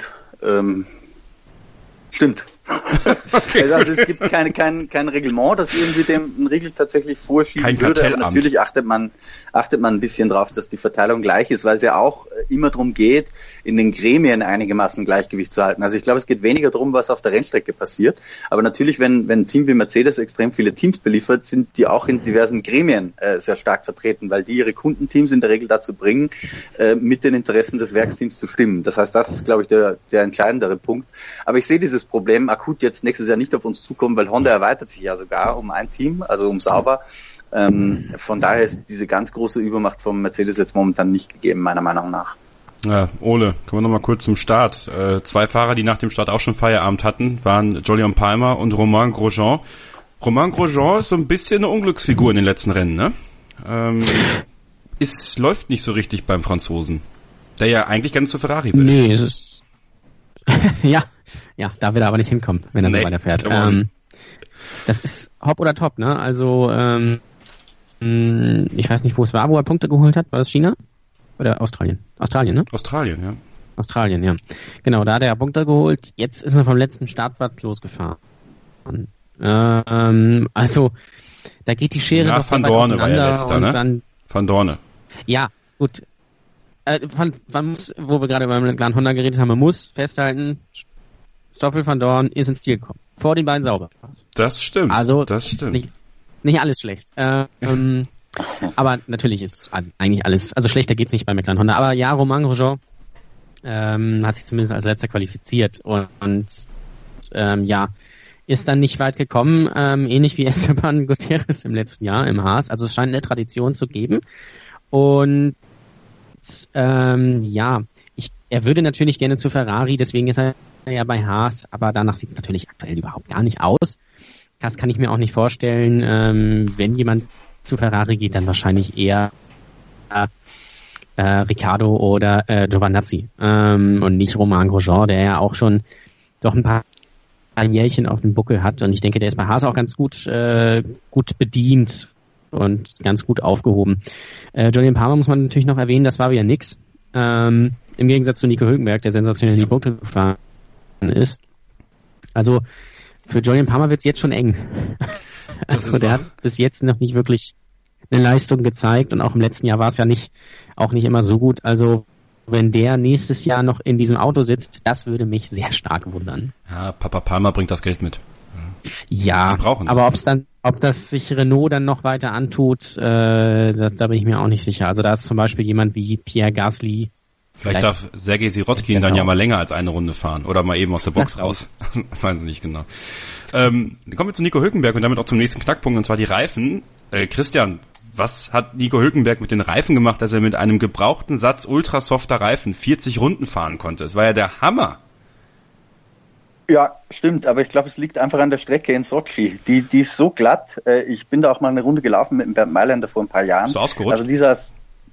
[SPEAKER 6] Stimmt. Okay, also es gibt kein Reglement, das irgendwie dem Riegel tatsächlich vorschieben
[SPEAKER 4] kein
[SPEAKER 6] würde.
[SPEAKER 4] Kartellamt.
[SPEAKER 6] Aber natürlich achtet man ein bisschen drauf, dass die Verteilung gleich ist, weil es ja auch immer darum geht, in den Gremien einigermaßen Gleichgewicht zu halten. Also ich glaube, es geht weniger darum, was auf der Rennstrecke passiert. Aber natürlich, wenn ein Team wie Mercedes extrem viele Teams beliefert, sind die auch in diversen Gremien sehr stark vertreten, weil die ihre Kundenteams in der Regel dazu bringen, mit den Interessen des Werksteams zu stimmen. Das heißt, das ist, glaube ich, der entscheidendere Punkt. Aber ich sehe dieses Problem akut jetzt nächstes Jahr nicht auf uns zukommen, weil Honda erweitert sich ja sogar um ein Team, also um Sauber. Von daher ist diese ganz große Übermacht vom Mercedes jetzt momentan nicht gegeben, meiner Meinung nach.
[SPEAKER 4] Ja, Ole, kommen wir noch mal kurz zum Start. 2 Fahrer, die nach dem Start auch schon Feierabend hatten, waren Jolyon Palmer und Romain Grosjean. Romain Grosjean ist so ein bisschen eine Unglücksfigur in den letzten Rennen, ne? Läuft nicht so richtig beim Franzosen, der ja eigentlich gerne zu Ferrari will.
[SPEAKER 5] Nee, es ist ja, da will er aber nicht hinkommen, wenn er so weiterfährt. Das ist Hop oder Top, ne? Also, ich weiß nicht, wo es war, wo er Punkte geholt hat. War das China? Oder Australien? Australien, ne?
[SPEAKER 4] Australien, ja.
[SPEAKER 5] Australien, ja. Genau, da hat er Punkte geholt. Jetzt ist er vom letzten Startblatt losgefahren. Also, da geht die Schere noch
[SPEAKER 4] Van Dorne war ja letzter, ne?
[SPEAKER 5] Dann,
[SPEAKER 4] Van Dorne.
[SPEAKER 5] Ja, gut. Man muss, wo wir gerade beim McLaren Honda geredet haben, man muss festhalten, Stoffel Van Dorn ist ins Ziel gekommen. Vor den beiden Sauber.
[SPEAKER 4] Das stimmt.
[SPEAKER 5] Also,
[SPEAKER 4] das stimmt.
[SPEAKER 5] Nicht alles schlecht. Aber natürlich ist eigentlich alles, also schlechter geht's nicht bei McLaren Honda. Aber ja, Romain Grosjean hat sich zumindest als letzter qualifiziert und ist dann nicht weit gekommen, ähnlich wie Esteban Gutierrez im letzten Jahr im Haas. Also es scheint eine Tradition zu geben. Und er würde natürlich gerne zu Ferrari, deswegen ist er ja bei Haas, aber danach sieht es natürlich aktuell überhaupt gar nicht aus. Das kann ich mir auch nicht vorstellen. Wenn jemand zu Ferrari geht, dann wahrscheinlich eher Ricciardo oder Giovinazzi und nicht Romain Grosjean, der ja auch schon doch ein paar Jährchen auf dem Buckel hat. Und ich denke, der ist bei Haas auch ganz gut bedient und ganz gut aufgehoben. Jolyon Palmer muss man natürlich noch erwähnen, das war wieder nix. Im Gegensatz zu Nico Hülkenberg, der sensationell in die Punkte gefahren ist. Also für Jolyon Palmer wird's jetzt schon eng. Also der hat bis jetzt noch nicht wirklich eine Leistung gezeigt und auch im letzten Jahr war es ja auch nicht immer so gut. Also wenn der nächstes Jahr noch in diesem Auto sitzt, das würde mich sehr stark wundern.
[SPEAKER 4] Ja, Papa Palmer bringt das Geld mit.
[SPEAKER 5] Ja, aber ob das sich Renault dann noch weiter antut, da bin ich mir auch nicht sicher. Also da ist zum Beispiel jemand wie Pierre Gasly.
[SPEAKER 4] Vielleicht darf Sergej Sirotkin dann ja mal länger als eine Runde fahren oder mal eben aus der Box raus. Weiß ich nicht genau. Dann kommen wir zu Nico Hülkenberg und damit auch zum nächsten Knackpunkt, und zwar die Reifen. Christian, was hat Nico Hülkenberg mit den Reifen gemacht, dass er mit einem gebrauchten Satz ultrasofter Reifen 40 Runden fahren konnte? Es war ja der Hammer.
[SPEAKER 6] Ja, stimmt, aber ich glaube, es liegt einfach an der Strecke in Sochi. Die ist so glatt. Ich bin da auch mal eine Runde gelaufen mit dem Bernd Mailänder vor ein paar Jahren.
[SPEAKER 4] Bist du ausgerutscht?
[SPEAKER 6] Also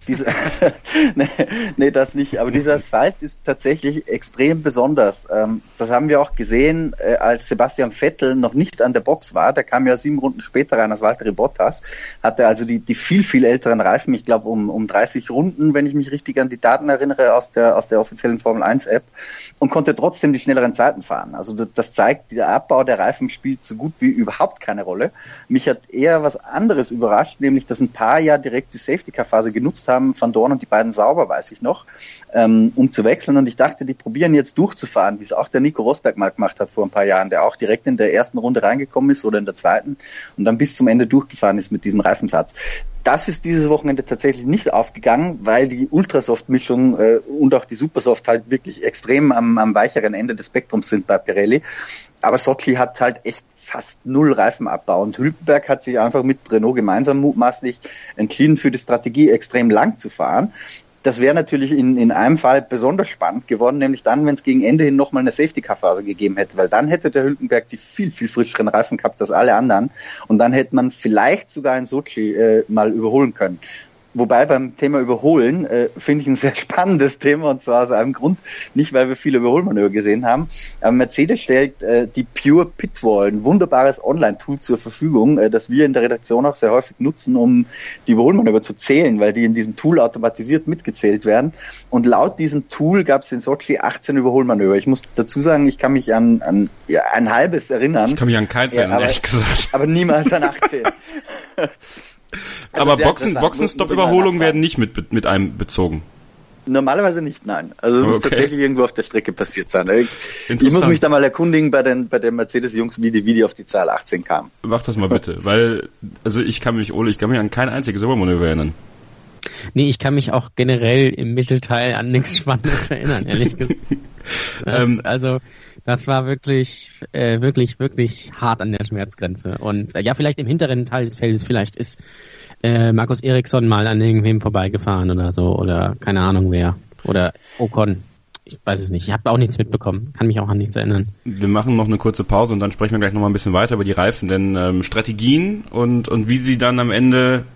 [SPEAKER 6] nee, das nicht. Aber dieser Asphalt ist tatsächlich extrem besonders. Das haben wir auch gesehen, als Sebastian Vettel noch nicht an der Box war. Der kam ja 7 Runden später rein als Valtteri Bottas. Hatte also die viel älteren Reifen. Ich glaube um 30 Runden, wenn ich mich richtig an die Daten erinnere, aus der offiziellen Formel 1 App, und konnte trotzdem die schnelleren Zeiten fahren. Also das zeigt, der Abbau der Reifen spielt so gut wie überhaupt keine Rolle. Mich hat eher was anderes überrascht, nämlich, dass ein paar ja direkt die Safety-Car-Phase genutzt haben, Van Dorn und die beiden Sauber, weiß ich noch, um zu wechseln. Und ich dachte, die probieren jetzt durchzufahren, wie es auch der Nico Rosberg mal gemacht hat vor ein paar Jahren, der auch direkt in der ersten Runde reingekommen ist oder in der zweiten und dann bis zum Ende durchgefahren ist mit diesem Reifensatz. Das ist dieses Wochenende tatsächlich nicht aufgegangen, weil die Ultrasoft-Mischung und auch die Supersoft halt wirklich extrem am weicheren Ende des Spektrums sind bei Pirelli. Aber Sochi hat halt echt fast 0 Reifenabbau. Und Hülkenberg hat sich einfach mit Renault gemeinsam mutmaßlich entschieden, für die Strategie extrem lang zu fahren. Das wäre natürlich in einem Fall besonders spannend geworden, nämlich dann, wenn es gegen Ende hin nochmal eine Safety-Car-Phase gegeben hätte, weil dann hätte der Hülkenberg die viel, viel frischeren Reifen gehabt als alle anderen und dann hätte man vielleicht sogar in Sochi mal überholen können. Wobei beim Thema Überholen finde ich ein sehr spannendes Thema, und zwar aus einem Grund, nicht weil wir viele Überholmanöver gesehen haben, aber Mercedes stellt die Pure Pitwall, ein wunderbares Online-Tool zur Verfügung, das wir in der Redaktion auch sehr häufig nutzen, um die Überholmanöver zu zählen, weil die in diesem Tool automatisiert mitgezählt werden. Und laut diesem Tool gab es in Sochi 18 Überholmanöver. Ich muss dazu sagen, ich kann mich an ein halbes erinnern.
[SPEAKER 4] Ich kann mich an keins erinnern, ehrlich gesagt.
[SPEAKER 6] Aber niemals an 18.
[SPEAKER 4] Aber Boxenstopp-Überholungen werden nicht mit einem bezogen.
[SPEAKER 6] Normalerweise nicht, nein. Also es muss tatsächlich irgendwo auf der Strecke passiert sein. Ich muss mich da mal erkundigen bei den Mercedes-Jungs, wie die auf die Zahl 18 kamen.
[SPEAKER 4] Mach das mal bitte, weil ich kann mich an kein einziges Überholmanöver erinnern.
[SPEAKER 5] Nee, ich kann mich auch generell im Mittelteil an nichts Spannendes erinnern, ehrlich gesagt. Das war wirklich hart an der Schmerzgrenze. Und vielleicht im hinteren Teil des Feldes, vielleicht ist Markus Eriksson mal an irgendwem vorbeigefahren oder so, oder keine Ahnung wer. Oder Ocon. Ich weiß es nicht. Ich habe auch nichts mitbekommen. Kann mich auch an nichts erinnern. Wir
[SPEAKER 4] machen noch eine kurze Pause und dann sprechen wir gleich nochmal ein bisschen weiter über die Reifen, denn Strategien und wie sie dann am Ende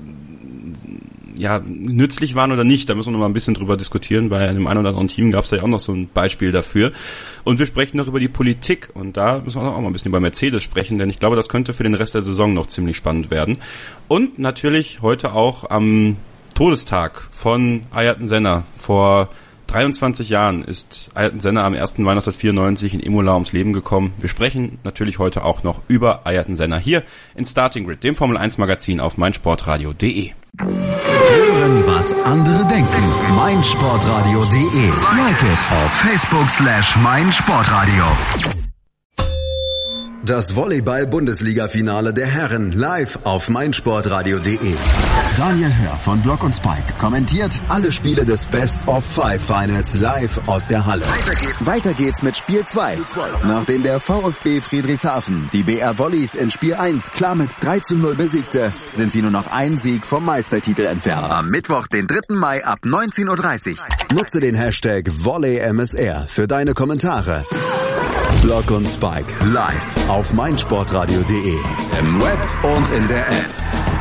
[SPEAKER 4] nützlich waren oder nicht, da müssen wir noch mal ein bisschen drüber diskutieren. Bei einem einen oder anderen Team gab es ja auch noch so ein Beispiel dafür. Und wir sprechen noch über die Politik und da müssen wir auch mal ein bisschen über Mercedes sprechen, denn ich glaube, das könnte für den Rest der Saison noch ziemlich spannend werden. Und natürlich heute auch am Todestag von Ayrton Senna. Vor 23 Jahren ist Ayrton Senna am 1. Mai 1994 in Imola ums Leben gekommen. Wir sprechen natürlich heute auch noch über Ayrton Senna hier in Starting Grid, dem Formel 1 Magazin auf meinsportradio.de.
[SPEAKER 3] Hören, was andere denken. meinsportradio.de. Like it auf Facebook/meinsportradio. Das Volleyball-Bundesliga-Finale der Herren live auf meinsportradio.de. Daniel Hör von Block und Spike kommentiert alle Spiele des Best-of-5-Finals live aus der Halle. Weiter geht's mit Spiel 2. Nachdem der VfB Friedrichshafen die BR Volleys in Spiel 1 klar mit 3:0 besiegte, sind sie nur noch ein Sieg vom Meistertitel entfernt. Am Mittwoch, den 3. Mai ab 19.30 Uhr. Nutze den Hashtag VolleyMSR für deine Kommentare. Block und Spike live auf meinsportradio.de, im Web und in der App.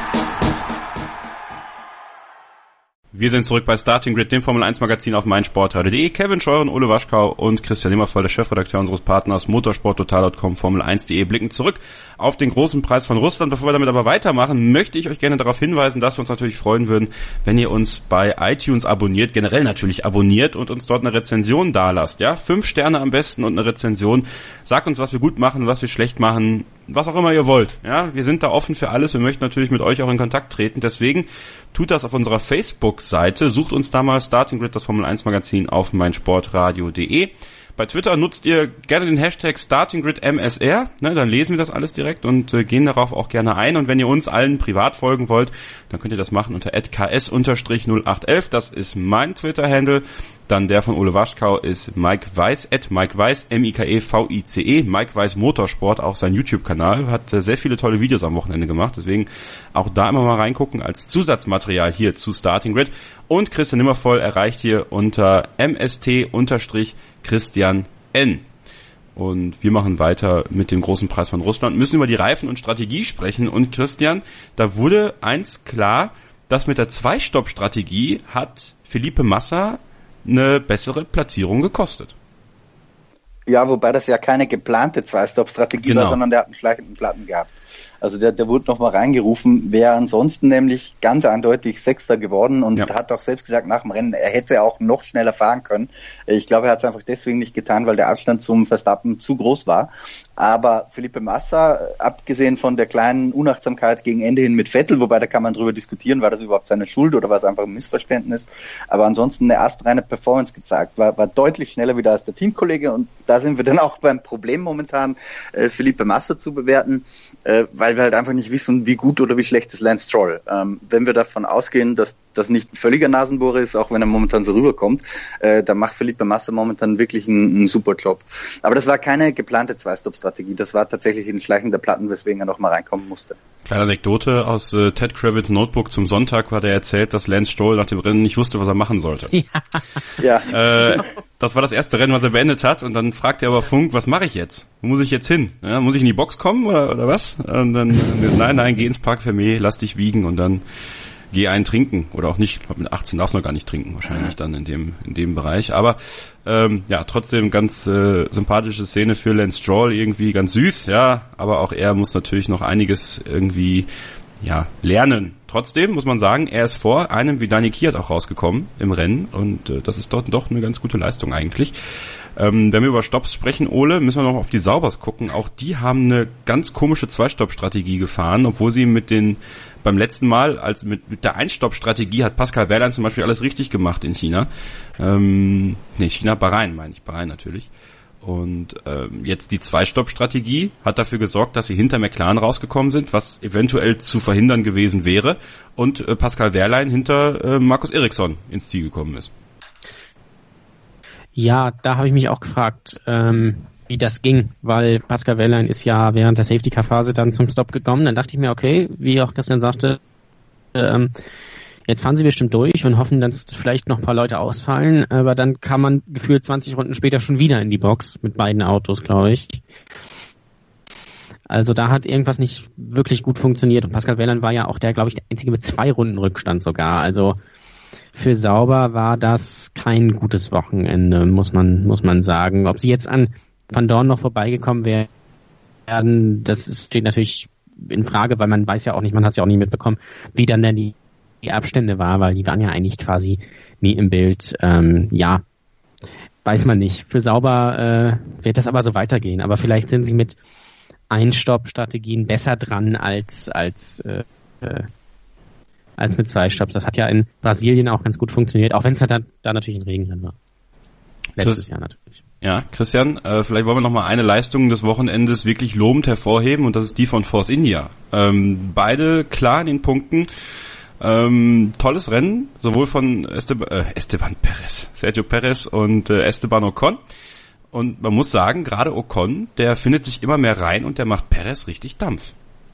[SPEAKER 4] Wir sind zurück bei Starting Grid, dem Formel 1 Magazin auf meinsportradio.de. Kevin Scheuren, Ole Waschkau und Christian Nimmervoll, der Chefredakteur unseres Partners motorsporttotal.com, Formel1.de, blicken zurück auf den großen Preis von Russland. Bevor wir damit aber weitermachen, möchte ich euch gerne darauf hinweisen, dass wir uns natürlich freuen würden, wenn ihr uns bei iTunes abonniert, generell natürlich abonniert und uns dort eine Rezension dalasst. 5 Sterne am besten und eine Rezension. Sagt uns, was wir gut machen, was wir schlecht machen, was auch immer ihr wollt. Wir sind da offen für alles. Wir möchten natürlich mit euch auch in Kontakt treten. Deswegen tut das auf unserer Facebook-Seite. Sucht uns da mal Starting Grid, das Formel 1 Magazin auf meinsportradio.de. Bei Twitter nutzt ihr gerne den Hashtag StartingGridMSR, dann lesen wir das alles direkt und gehen darauf auch gerne ein. Und wenn ihr uns allen privat folgen wollt, dann könnt ihr das machen unter @ks_0811. Das ist mein Twitter-Handle. Dann der von Ole Waschkau ist Mike Weiss, @MikeWeiss, MikeVice, Mike Weiss Motorsport, auch sein YouTube-Kanal, hat sehr viele tolle Videos am Wochenende gemacht, deswegen auch da immer mal reingucken als Zusatzmaterial hier zu Starting Grid. Und Christian Nimmervoll erreicht hier unter MST_Christian N. Und wir machen weiter mit dem großen Preis von Russland, müssen über die Reifen und Strategie sprechen. Und Christian, da wurde eins klar, dass mit der Zwei-Stopp-Strategie hat Felipe Massa eine bessere Platzierung gekostet.
[SPEAKER 6] Ja, wobei das ja keine geplante Zwei-Stop-Strategie war, sondern der hat einen schleichenden Platten gehabt. Also der wurde nochmal reingerufen, wäre ansonsten nämlich ganz eindeutig Sechster geworden und hat auch selbst gesagt nach dem Rennen, er hätte auch noch schneller fahren können. Ich glaube, er hat es einfach deswegen nicht getan, weil der Abstand zum Verstappen zu groß war. Aber Felipe Massa, abgesehen von der kleinen Unachtsamkeit gegen Ende hin mit Vettel, wobei da kann man drüber diskutieren, war das überhaupt seine Schuld oder war es einfach ein Missverständnis, aber ansonsten eine astreine Performance gezeigt, war deutlich schneller wieder als der Teamkollege und da sind wir dann auch beim Problem momentan, Felipe Massa zu bewerten, weil weil wir halt einfach nicht wissen, wie gut oder wie schlecht ist Lance Stroll. Wenn wir davon ausgehen, dass das nicht ein völliger Nasenbohrer ist, auch wenn er momentan so rüberkommt, dann macht Felipe Massa momentan wirklich einen super Job. Aber das war keine geplante Zwei-Stop-Strategie, das war tatsächlich ein Schleichen der Platten, weswegen er noch mal reinkommen musste.
[SPEAKER 4] Kleine Anekdote aus Ted Kravitz Notebook zum Sonntag, war der erzählt, dass Lance Stroll nach dem Rennen nicht wusste, was er machen sollte.
[SPEAKER 6] Ja.
[SPEAKER 4] Das war das erste Rennen, was er beendet hat, und dann fragt er aber Funk, was mache ich jetzt? Wo muss ich jetzt hin? Ja, muss ich in die Box kommen oder was? Und dann, nein, geh ins Parc Fermé, lass dich wiegen und dann geh einen trinken. Oder auch nicht, mit 18 darfst du noch gar nicht trinken, wahrscheinlich dann in dem Bereich. Aber ja, trotzdem ganz sympathische Szene für Lance Stroll, irgendwie ganz süß, ja, aber auch er muss natürlich noch einiges irgendwie lernen. Trotzdem muss man sagen, er ist vor einem wie Dani Kiat auch rausgekommen im Rennen, und das ist dort doch eine ganz gute Leistung eigentlich. Wenn wir über Stopps sprechen, Ole, müssen wir noch auf die Saubers gucken. Auch die haben eine ganz komische Zwei-Stopp-Strategie gefahren, obwohl sie beim letzten Mal, als mit der Ein-Stopp-Strategie hat Pascal Wehrlein zum Beispiel alles richtig gemacht in China. Bahrain meine ich, Bahrain natürlich. Und jetzt die Zwei-Stopp-Strategie hat dafür gesorgt, dass sie hinter McLaren rausgekommen sind, was eventuell zu verhindern gewesen wäre, und Pascal Wehrlein hinter Markus Ericsson ins Ziel gekommen ist.
[SPEAKER 5] Ja, da habe ich mich auch gefragt, wie das ging, weil Pascal Wehrlein ist ja während der Safety-Car-Phase dann zum Stop gekommen. Dann dachte ich mir, okay, wie auch Christian sagte, jetzt fahren sie bestimmt durch und hoffen, dass vielleicht noch ein paar Leute ausfallen, aber dann kam man gefühlt 20 Runden später schon wieder in die Box mit beiden Autos, glaube ich. Also da hat irgendwas nicht wirklich gut funktioniert, und Pascal Wehrlein war ja auch der Einzige mit 2 Runden Rückstand sogar. Also für Sauber war das kein gutes Wochenende, muss man sagen. Ob sie jetzt an Van Dorn noch vorbeigekommen wären, das steht natürlich in Frage, weil man weiß ja auch nicht, man hat es ja auch nie mitbekommen, wie dann denn die Abstände war, weil die waren ja eigentlich quasi nie im Bild. Weiß man nicht. Für Sauber wird das aber so weitergehen. Aber vielleicht sind sie mit Ein-Stopp-Strategien besser dran als mit 2 Stopps. Das hat ja in Brasilien auch ganz gut funktioniert, auch wenn es halt da natürlich ein Regenrennen war. Letztes Jahr natürlich.
[SPEAKER 4] Ja, Christian, vielleicht wollen wir noch mal eine Leistung des Wochenendes wirklich lobend hervorheben, und das ist die von Force India. Beide klar in den Punkten. Tolles Rennen, sowohl von Esteban Perez, Sergio Perez und Esteban Ocon. Und man muss sagen, gerade Ocon, der findet sich immer mehr rein und der macht Perez richtig Dampf.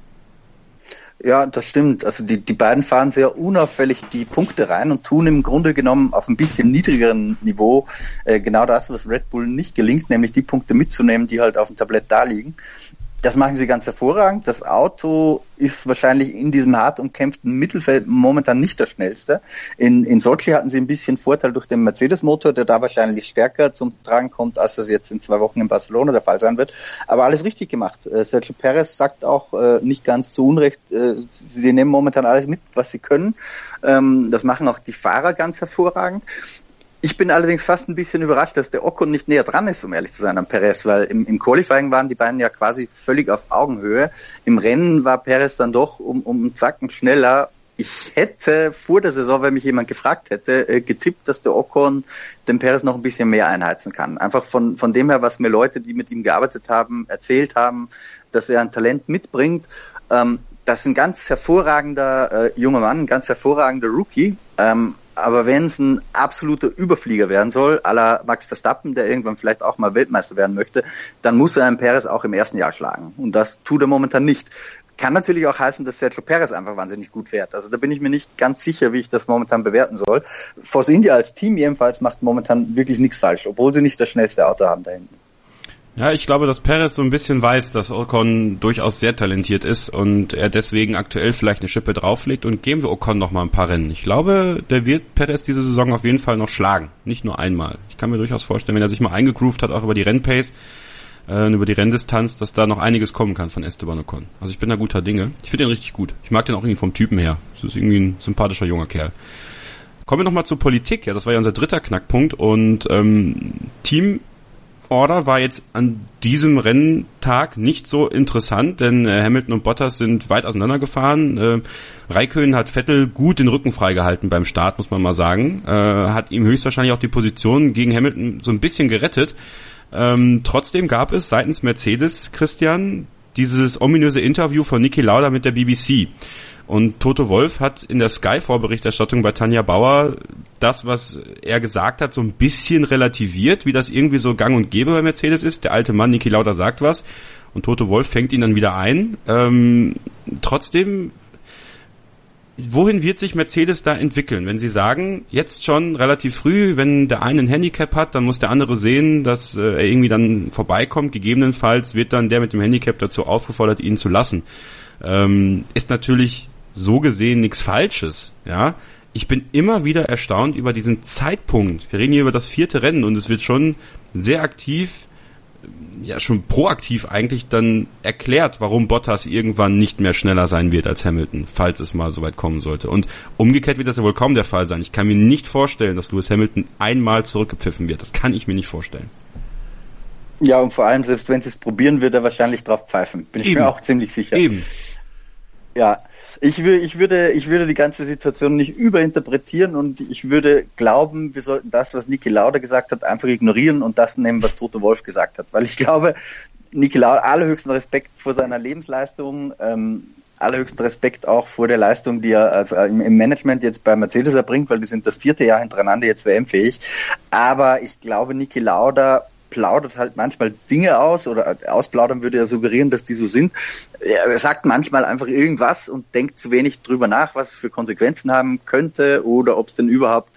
[SPEAKER 6] Ja, das stimmt. Also die beiden fahren sehr unauffällig die Punkte rein und tun im Grunde genommen auf ein bisschen niedrigeren Niveau genau das, was Red Bull nicht gelingt, nämlich die Punkte mitzunehmen, die halt auf dem Tablett da liegen. Das machen sie ganz hervorragend. Das Auto ist wahrscheinlich in diesem hart umkämpften Mittelfeld momentan nicht das schnellste. In Sochi hatten sie ein bisschen Vorteil durch den Mercedes-Motor, der da wahrscheinlich stärker zum Tragen kommt, als das jetzt in 2 Wochen in Barcelona der Fall sein wird. Aber alles richtig gemacht. Sergio Perez sagt auch nicht ganz zu Unrecht, sie nehmen momentan alles mit, was sie können. Das machen auch die Fahrer ganz hervorragend. Ich bin allerdings fast ein bisschen überrascht, dass der Ocon nicht näher dran ist, um ehrlich zu sein, an Perez, weil im Qualifying waren die beiden ja quasi völlig auf Augenhöhe. Im Rennen war Perez dann doch um einen Zacken schneller. Ich hätte vor der Saison, wenn mich jemand gefragt hätte, getippt, dass der Ocon den Perez noch ein bisschen mehr einheizen kann. Einfach von dem her, was mir Leute, die mit ihm gearbeitet haben, erzählt haben, dass er ein Talent mitbringt. Das ist ein ganz hervorragender junger Mann, ein ganz hervorragender Rookie. Aber wenn es ein absoluter Überflieger werden soll, à la Max Verstappen, der irgendwann vielleicht auch mal Weltmeister werden möchte, dann muss er einen Perez auch im ersten Jahr schlagen. Und das tut er momentan nicht. Kann natürlich auch heißen, dass Sergio Perez einfach wahnsinnig gut fährt. Also da bin ich mir nicht ganz sicher, wie ich das momentan bewerten soll. Force India als Team jedenfalls macht momentan wirklich nichts falsch, obwohl sie nicht das schnellste Auto haben da hinten.
[SPEAKER 4] Ja, ich glaube, dass Perez so ein bisschen weiß, dass Ocon durchaus sehr talentiert ist und er deswegen aktuell vielleicht eine Schippe drauflegt, und geben wir Ocon noch mal ein paar Rennen. Ich glaube, der wird Perez diese Saison auf jeden Fall noch schlagen. Nicht nur einmal. Ich kann mir durchaus vorstellen, wenn er sich mal eingegroovt hat, auch über die Rennpace, über die Renndistanz, dass da noch einiges kommen kann von Esteban Ocon. Also ich bin da guter Dinge. Ich finde den richtig gut. Ich mag den auch irgendwie vom Typen her. Das ist irgendwie ein sympathischer junger Kerl. Kommen wir noch mal zur Politik. Ja, das war ja unser dritter Knackpunkt, und Team Order war jetzt an diesem Renntag nicht so interessant, denn Hamilton und Bottas sind weit auseinandergefahren. Räikkönen hat Vettel gut den Rücken freigehalten beim Start, muss man mal sagen. Hat ihm höchstwahrscheinlich auch die Position gegen Hamilton so ein bisschen gerettet. Trotzdem gab es seitens Mercedes, Christian, dieses ominöse Interview von Niki Lauda mit der BBC. Und Toto Wolff hat in der Sky-Vorberichterstattung bei Tanja Bauer das, was er gesagt hat, so ein bisschen relativiert, wie das irgendwie so gang und gäbe bei Mercedes ist. Der alte Mann Niki Lauda sagt was und Toto Wolff fängt ihn dann wieder ein. Trotzdem, wohin wird sich Mercedes da entwickeln? Wenn sie sagen, jetzt schon relativ früh, wenn der eine ein Handicap hat, dann muss der andere sehen, dass er irgendwie dann vorbeikommt. Gegebenenfalls wird dann der mit dem Handicap dazu aufgefordert, ihn zu lassen. Ist natürlich so gesehen nichts Falsches, ja. Ich bin immer wieder erstaunt über diesen Zeitpunkt. Wir reden hier über das 4. Rennen und es wird schon sehr aktiv, ja schon proaktiv eigentlich dann erklärt, warum Bottas irgendwann nicht mehr schneller sein wird als Hamilton, falls es mal so weit kommen sollte. Und umgekehrt wird das ja wohl kaum der Fall sein. Ich kann mir nicht vorstellen, dass Lewis Hamilton einmal zurückgepfiffen wird. Das kann ich mir nicht vorstellen.
[SPEAKER 6] Ja, und vor allem, selbst wenn sie es probieren, wird er wahrscheinlich drauf pfeifen. Bin ich mir auch ziemlich sicher.
[SPEAKER 4] Eben.
[SPEAKER 6] Ja, ich würde die ganze Situation nicht überinterpretieren und ich würde glauben, wir sollten das, was Niki Lauda gesagt hat, einfach ignorieren und das nehmen, was Toto Wolff gesagt hat. Weil ich glaube, Niki Lauda, allerhöchsten Respekt vor seiner Lebensleistung, allerhöchsten Respekt auch vor der Leistung, die er also im Management jetzt bei Mercedes erbringt, weil die sind das 4. Jahr hintereinander jetzt WM-fähig. Aber ich glaube, Niki Lauda plaudert halt manchmal Dinge aus oder ausplaudern würde ja suggerieren, dass die so sind. Er sagt manchmal einfach irgendwas und denkt zu wenig drüber nach, was es für Konsequenzen haben könnte oder ob es denn überhaupt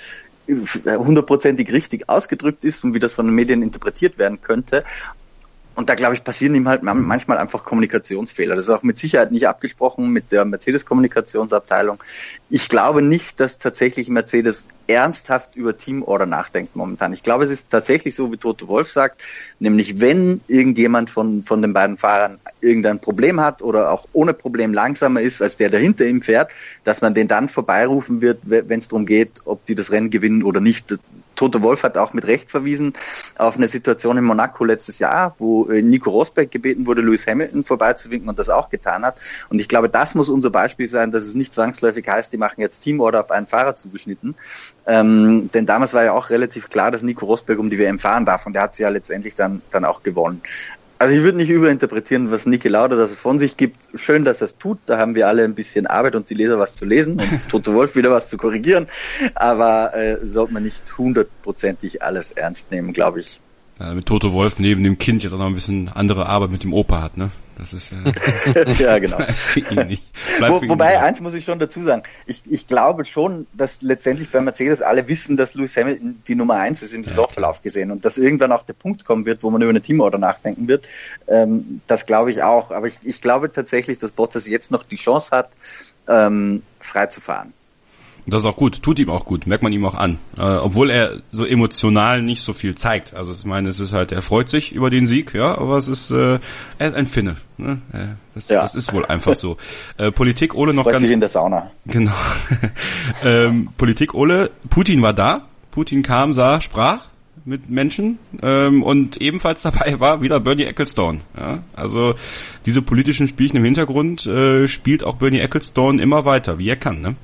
[SPEAKER 6] 100%ig richtig ausgedrückt ist und wie das von den Medien interpretiert werden könnte. Und da, glaube ich, passieren ihm halt manchmal einfach Kommunikationsfehler. Das ist auch mit Sicherheit nicht abgesprochen mit der Mercedes-Kommunikationsabteilung. Ich glaube nicht, dass tatsächlich Mercedes ernsthaft über Teamorder nachdenkt momentan. Ich glaube, es ist tatsächlich so, wie Toto Wolff sagt, nämlich wenn irgendjemand von den beiden Fahrern irgendein Problem hat oder auch ohne Problem langsamer ist als der hinter ihm fährt, dass man den dann vorbeirufen wird, wenn es darum geht, ob die das Rennen gewinnen oder nicht. Toto Wolff hat auch mit Recht verwiesen auf eine Situation in Monaco letztes Jahr, wo Nico Rosberg gebeten wurde, Lewis Hamilton vorbeizuwinken und das auch getan hat. Und ich glaube, das muss unser Beispiel sein, dass es nicht zwangsläufig heißt, die machen jetzt Teamorder auf einen Fahrer zugeschnitten. Denn damals war ja auch relativ klar, dass Nico Rosberg um die WM fahren darf und der hat sie ja letztendlich dann auch gewonnen. Also ich würde nicht überinterpretieren, was Niki Lauda da so von sich gibt. Schön, dass er es tut. Da haben wir alle ein bisschen Arbeit und die Leser was zu lesen und Toto Wolff wieder was zu korrigieren. Aber sollte man nicht 100%ig alles ernst nehmen, glaube ich.
[SPEAKER 4] Ja, mit Toto Wolff neben dem Kind jetzt auch noch ein bisschen andere Arbeit mit dem Opa hat, ne? Das ist
[SPEAKER 6] ja genau.
[SPEAKER 4] Für ihn nicht.
[SPEAKER 6] Wobei, eins muss ich schon dazu sagen, ich glaube schon, dass letztendlich bei Mercedes alle wissen, dass Lewis Hamilton die Nummer 1 ist im Saisonverlauf gesehen und dass irgendwann auch der Punkt kommen wird, wo man über eine Teamorder nachdenken wird. Das glaube ich auch. Aber ich glaube tatsächlich, dass Bottas jetzt noch die Chance hat, frei zu fahren.
[SPEAKER 4] Das ist auch gut, tut ihm auch gut, merkt man ihm auch an. Obwohl er so emotional nicht so viel zeigt. Also ich meine, es ist halt, er freut sich über den Sieg, ja, aber es ist, er ist ein Finne. Ne? Das ist wohl einfach so. Politik, Ole, noch
[SPEAKER 6] freut
[SPEAKER 4] ganz...
[SPEAKER 6] sich in der Sauna.
[SPEAKER 4] Genau. Politik, Ole, Putin war da. Putin kam, sah, sprach mit Menschen und ebenfalls dabei war wieder Bernie Ecclestone. Ja? Also diese politischen Spielchen im Hintergrund spielt auch Bernie Ecclestone immer weiter, wie er kann, ne?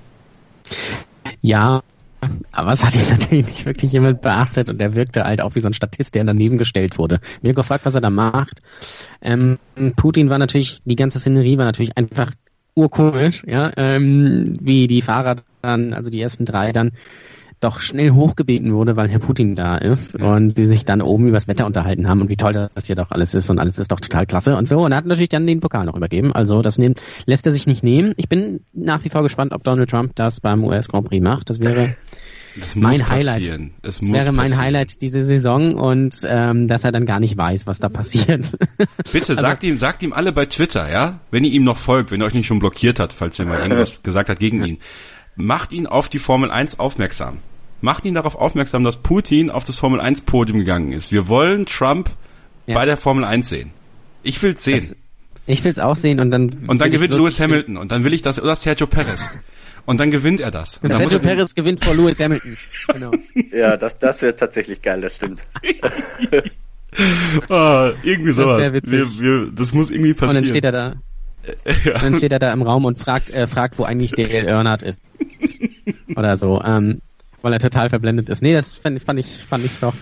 [SPEAKER 5] Ja, aber es hat ihn natürlich nicht wirklich jemand beachtet und er wirkte halt auch wie so ein Statist, der daneben gestellt wurde. Mir gefragt, was er da macht. Putin war natürlich, die ganze Szenerie war natürlich einfach urkomisch, ja, wie die Fahrer dann, also die ersten 3 dann doch schnell hochgebeten wurde, weil Herr Putin da ist und die sich dann oben übers Wetter unterhalten haben und wie toll das hier doch alles ist und alles ist doch total klasse und so. Und er hat natürlich dann den Pokal noch übergeben. Also das lässt er sich nicht nehmen. Ich bin nach wie vor gespannt, ob Donald Trump das beim US Grand Prix macht. Das wäre mein Highlight. Das wäre mein Highlight diese Saison und dass er dann gar nicht weiß, was da passiert.
[SPEAKER 4] Bitte sagt ihm alle bei Twitter, ja, wenn ihr ihm noch folgt, wenn er euch nicht schon blockiert hat, falls er mal irgendwas gesagt hat gegen ihn. Macht ihn auf die Formel 1 aufmerksam. Macht ihn darauf aufmerksam, dass Putin auf das Formel 1 Podium gegangen ist. Wir wollen Trump bei der Formel 1 sehen. Ich will's sehen.
[SPEAKER 5] Ich will's auch sehen und dann
[SPEAKER 4] gewinnt Lewis Hamilton und dann will ich das, oder Sergio Perez. Und dann gewinnt er das. Und
[SPEAKER 5] Sergio Perez gewinnt vor Lewis Hamilton. Genau.
[SPEAKER 6] Ja, das wäre tatsächlich geil, das stimmt.
[SPEAKER 4] Irgendwie sowas. Das muss irgendwie passieren.
[SPEAKER 5] Und dann steht er da. Ja. Dann steht er da im Raum und fragt, wo eigentlich der Earnhardt ist. Oder so. weil er total verblendet ist. Nee, das fand ich doch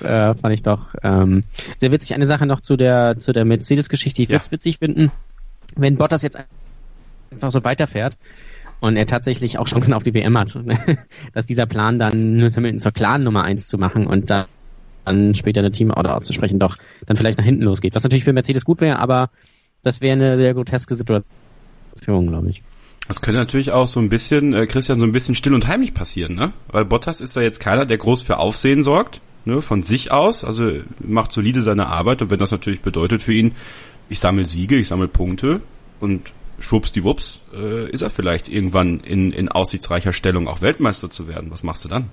[SPEAKER 5] sehr witzig. Eine Sache noch zu der Mercedes-Geschichte. Ich würde es witzig finden, wenn Bottas jetzt einfach so weiterfährt und er tatsächlich auch Chancen auf die WM hat, dass dieser Plan dann Lewis Hamilton zur klaren Nummer 1 zu machen und dann später eine Teamorder auszusprechen, doch dann vielleicht nach hinten losgeht. Was natürlich für Mercedes gut wäre, aber das wäre eine sehr groteske Situation, glaube ich.
[SPEAKER 4] Das könnte natürlich auch so ein bisschen, Christian, so ein bisschen still und heimlich passieren, ne? Weil Bottas ist ja jetzt keiner, der groß für Aufsehen sorgt, ne? Von sich aus, also macht solide seine Arbeit, und wenn das natürlich bedeutet für ihn, ich sammle Siege, ich sammle Punkte und schwuppsdiwupps, ist er vielleicht irgendwann in aussichtsreicher Stellung auch Weltmeister zu werden. Was machst du dann?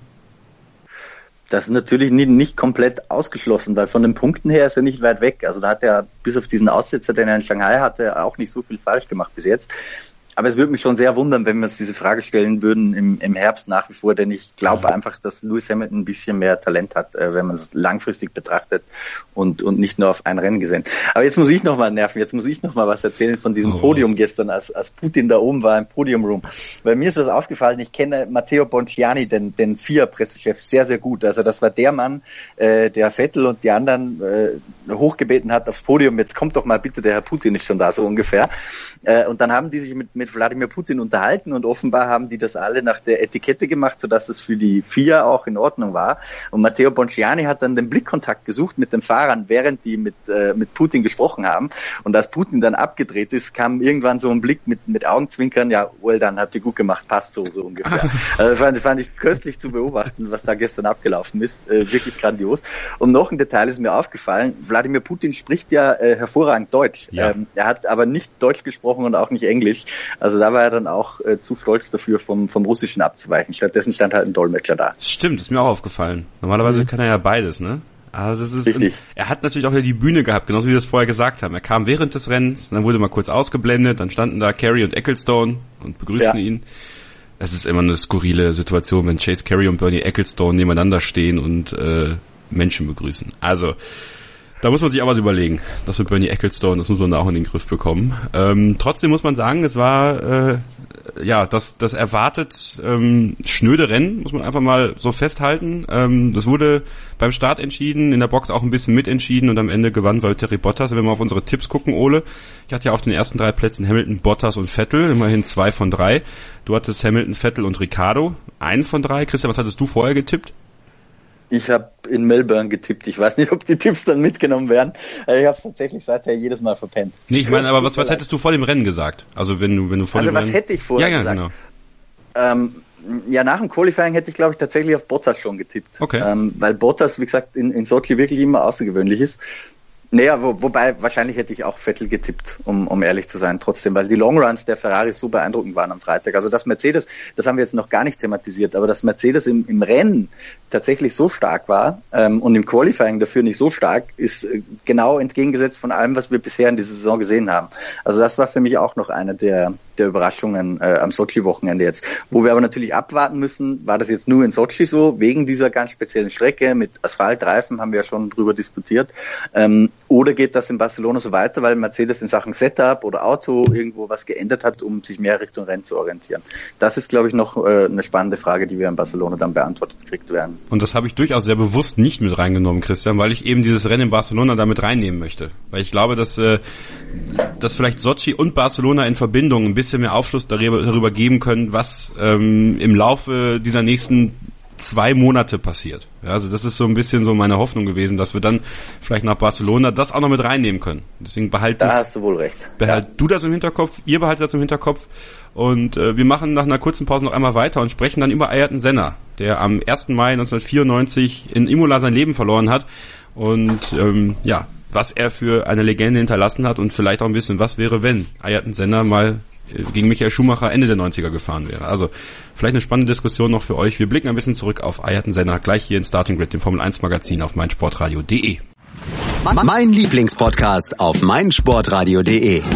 [SPEAKER 6] Das ist natürlich nicht komplett ausgeschlossen, weil von den Punkten her ist er nicht weit weg. Also da hat er bis auf diesen Aussetzer, den er in Shanghai hatte, auch nicht so viel falsch gemacht bis jetzt. Aber es würde mich schon sehr wundern, wenn wir uns diese Frage stellen würden im Herbst nach wie vor, denn ich glaube einfach, dass Lewis Hamilton ein bisschen mehr Talent hat, wenn man es langfristig betrachtet und nicht nur auf ein Rennen gesehen. Aber jetzt muss ich nochmal nerven, jetzt muss ich nochmal was erzählen von diesem Podium gestern, als Putin da oben war im Podiumroom. Weil mir ist was aufgefallen, ich kenne Matteo Bonciani, den FIA-Pressechef, sehr, sehr gut. Also das war der Mann, der Vettel und die anderen hochgebeten hat aufs Podium, jetzt kommt doch mal bitte, der Herr Putin ist schon da, so ungefähr. Und dann haben die sich mit Wladimir Putin unterhalten und offenbar haben die das alle nach der Etikette gemacht, sodass das für die FIA auch in Ordnung war. Und Matteo Bonciani hat dann den Blickkontakt gesucht mit den Fahrern, während die mit Putin gesprochen haben. Und als Putin dann abgedreht ist, kam irgendwann so ein Blick mit Augenzwinkern, ja, well done, habt ihr gut gemacht, passt so ungefähr. Also fand ich köstlich zu beobachten, was da gestern abgelaufen ist. Wirklich grandios. Und noch ein Detail ist mir aufgefallen, Wladimir Putin spricht ja hervorragend Deutsch. Ja. Er hat aber nicht Deutsch gesprochen und auch nicht Englisch. Also da war er dann auch zu stolz dafür, vom Russischen abzuweichen. Stattdessen stand halt ein Dolmetscher da.
[SPEAKER 4] Stimmt, ist mir auch aufgefallen. Normalerweise kann er ja beides, ne? Also es ist richtig. Er hat natürlich auch ja die Bühne gehabt, genauso wie wir das vorher gesagt haben. Er kam während des Rennens, dann wurde mal kurz ausgeblendet, dann standen da Carey und Ecclestone und begrüßten ihn. Es ist immer eine skurrile Situation, wenn Chase Carey und Bernie Ecclestone nebeneinander stehen und Menschen begrüßen. Also da muss man sich aber was überlegen. Das mit Bernie Ecclestone, das muss man da auch in den Griff bekommen. Trotzdem muss man sagen, es war das erwartet schnöde Rennen, muss man einfach mal so festhalten. Das wurde beim Start entschieden, in der Box auch ein bisschen mitentschieden und am Ende gewann Valtteri Bottas. Wenn wir mal auf unsere Tipps gucken, Ole, ich hatte ja auf den ersten 3 Plätzen Hamilton, Bottas und Vettel, immerhin 2 von 3. Du hattest Hamilton, Vettel und Ricciardo, 1 von 3. Christian, was hattest du vorher getippt?
[SPEAKER 6] Ich habe in Melbourne getippt. Ich weiß nicht, ob die Tipps dann mitgenommen werden. Ich habe es tatsächlich seither jedes Mal verpennt.
[SPEAKER 4] Nee, ich meine, aber was hättest du vor dem Rennen gesagt? Also wenn du vor dem Rennen...
[SPEAKER 6] Also was hätte ich vorher gesagt? Genau. Nach dem Qualifying hätte ich, glaube ich, tatsächlich auf Bottas schon getippt. Okay. Weil Bottas, wie gesagt, in Sochi wirklich immer außergewöhnlich ist. Naja, wobei wahrscheinlich hätte ich auch Vettel getippt, um ehrlich zu sein, trotzdem, weil die Longruns der Ferraris so beeindruckend waren am Freitag. Also das Mercedes, das haben wir jetzt noch gar nicht thematisiert, aber dass Mercedes im Rennen tatsächlich so stark war und im Qualifying dafür nicht so stark, ist genau entgegengesetzt von allem, was wir bisher in dieser Saison gesehen haben. Also das war für mich auch noch eine der Überraschungen am Sochi-Wochenende jetzt. Wo wir aber natürlich abwarten müssen, war das jetzt nur in Sochi so, wegen dieser ganz speziellen Strecke mit Asphaltreifen, haben wir ja schon drüber diskutiert. Oder geht das in Barcelona so weiter, weil Mercedes in Sachen Setup oder Auto irgendwo was geändert hat, um sich mehr Richtung Rennen zu orientieren? Das ist, glaube ich, noch eine spannende Frage, die wir in Barcelona dann beantwortet gekriegt werden.
[SPEAKER 4] Und das habe ich durchaus sehr bewusst nicht mit reingenommen, Christian, weil ich eben dieses Rennen in Barcelona damit reinnehmen möchte. Weil ich glaube, dass vielleicht Sochi und Barcelona in Verbindung ein bisschen mehr Aufschluss darüber geben können, was im Laufe dieser nächsten 2 Monate passiert. Ja, also das ist so ein bisschen so meine Hoffnung gewesen, dass wir dann vielleicht nach Barcelona das auch noch mit reinnehmen können. Deswegen
[SPEAKER 6] hast du wohl recht.
[SPEAKER 4] Du das im Hinterkopf, ihr behaltet das im Hinterkopf und wir machen nach einer kurzen Pause noch einmal weiter und sprechen dann über Ayrton Senna, der am 1. Mai 1994 in Imola sein Leben verloren hat und was er für eine Legende hinterlassen hat und vielleicht auch ein bisschen, was wäre, wenn Ayrton Senna mal gegen Michael Schumacher Ende der 90er gefahren wäre. Also vielleicht eine spannende Diskussion noch für euch. Wir blicken ein bisschen zurück auf Ayrton Senna, gleich hier in Starting Grid, dem Formel 1 Magazin auf meinsportradio.de.
[SPEAKER 3] Mein Lieblingspodcast auf meinsportradio.de.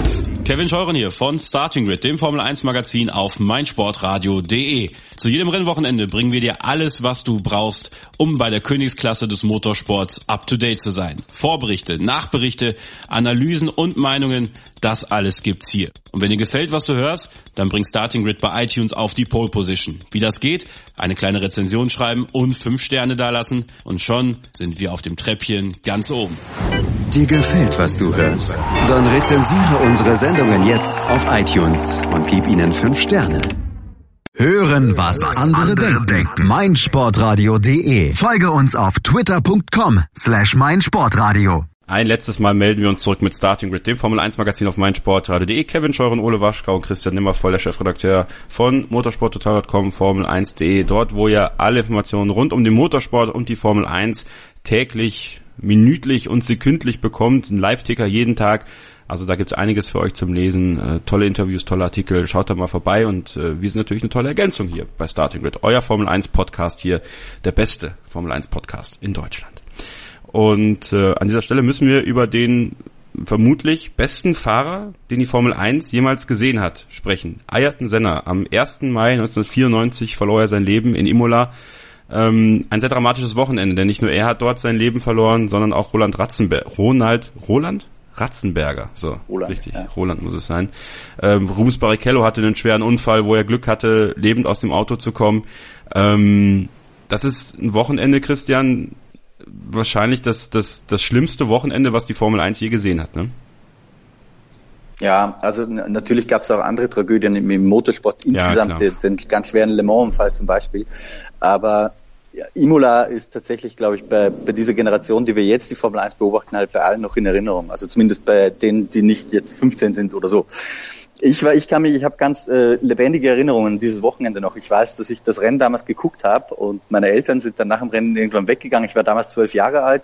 [SPEAKER 8] Kevin Scheuren hier von Starting Grid, dem Formel 1 Magazin auf meinsportradio.de. Zu jedem Rennwochenende bringen wir dir alles, was du brauchst, um bei der Königsklasse des Motorsports up to date zu sein. Vorberichte, Nachberichte, Analysen und Meinungen, das alles gibt's hier. Und wenn dir gefällt, was du hörst, dann bring Starting Grid bei iTunes auf die Pole Position. Wie das geht? Eine kleine Rezension schreiben und 5 Sterne dalassen und schon sind wir auf dem Treppchen ganz oben.
[SPEAKER 3] Dir gefällt, was du hörst? Dann rezensiere unsere Sendungen jetzt auf iTunes und gib ihnen 5 Sterne. Hören, was andere denken. meinsportradio.de. Folge uns auf twitter.com/meinsportradio.
[SPEAKER 4] Ein letztes Mal melden wir uns zurück mit Starting Grid, dem Formel 1 Magazin auf meinsportradio.de. Kevin Scheuren, Ole Waschkau und Christian Nimmervoll, der Chefredakteur von motorsporttotal.com, Formel1.de. Dort, wo ihr alle Informationen rund um den Motorsport und die Formel 1 täglich, minütlich und sekündlich bekommt. Ein Live-Ticker jeden Tag. Also da gibt's einiges für euch zum Lesen. Tolle Interviews, tolle Artikel. Schaut da mal vorbei. Und wir sind natürlich eine tolle Ergänzung hier bei Starting Grid. Euer Formel 1 Podcast hier. Der beste Formel 1 Podcast in Deutschland. Und an dieser Stelle müssen wir über den vermutlich besten Fahrer, den die Formel 1 jemals gesehen hat, sprechen. Ayrton Senna. Am 1. Mai 1994 verlor er sein Leben in Imola. Ein sehr dramatisches Wochenende, denn nicht nur er hat dort sein Leben verloren, sondern auch Roland Ratzenberger, so, Roland, richtig, ja. Roland muss es sein. Rubens Barrichello hatte einen schweren Unfall, wo er Glück hatte, lebend aus dem Auto zu kommen. Das ist ein Wochenende, Christian, wahrscheinlich das schlimmste Wochenende, was die Formel 1 je gesehen hat, ne?
[SPEAKER 6] Ja, also natürlich gab es auch andere Tragödien im Motorsport insgesamt, ja, den ganz schweren Le Mans-Unfall zum Beispiel. Aber ja, Imola ist tatsächlich, glaube ich, bei dieser Generation, die wir jetzt die Formel 1 beobachten, halt bei allen noch in Erinnerung. Also zumindest bei denen, die nicht jetzt 15 sind oder so. Ich habe ganz lebendige Erinnerungen an dieses Wochenende noch. Ich weiß, dass ich das Rennen damals geguckt habe und meine Eltern sind dann nach dem Rennen irgendwann weggegangen. Ich war damals 12 Jahre alt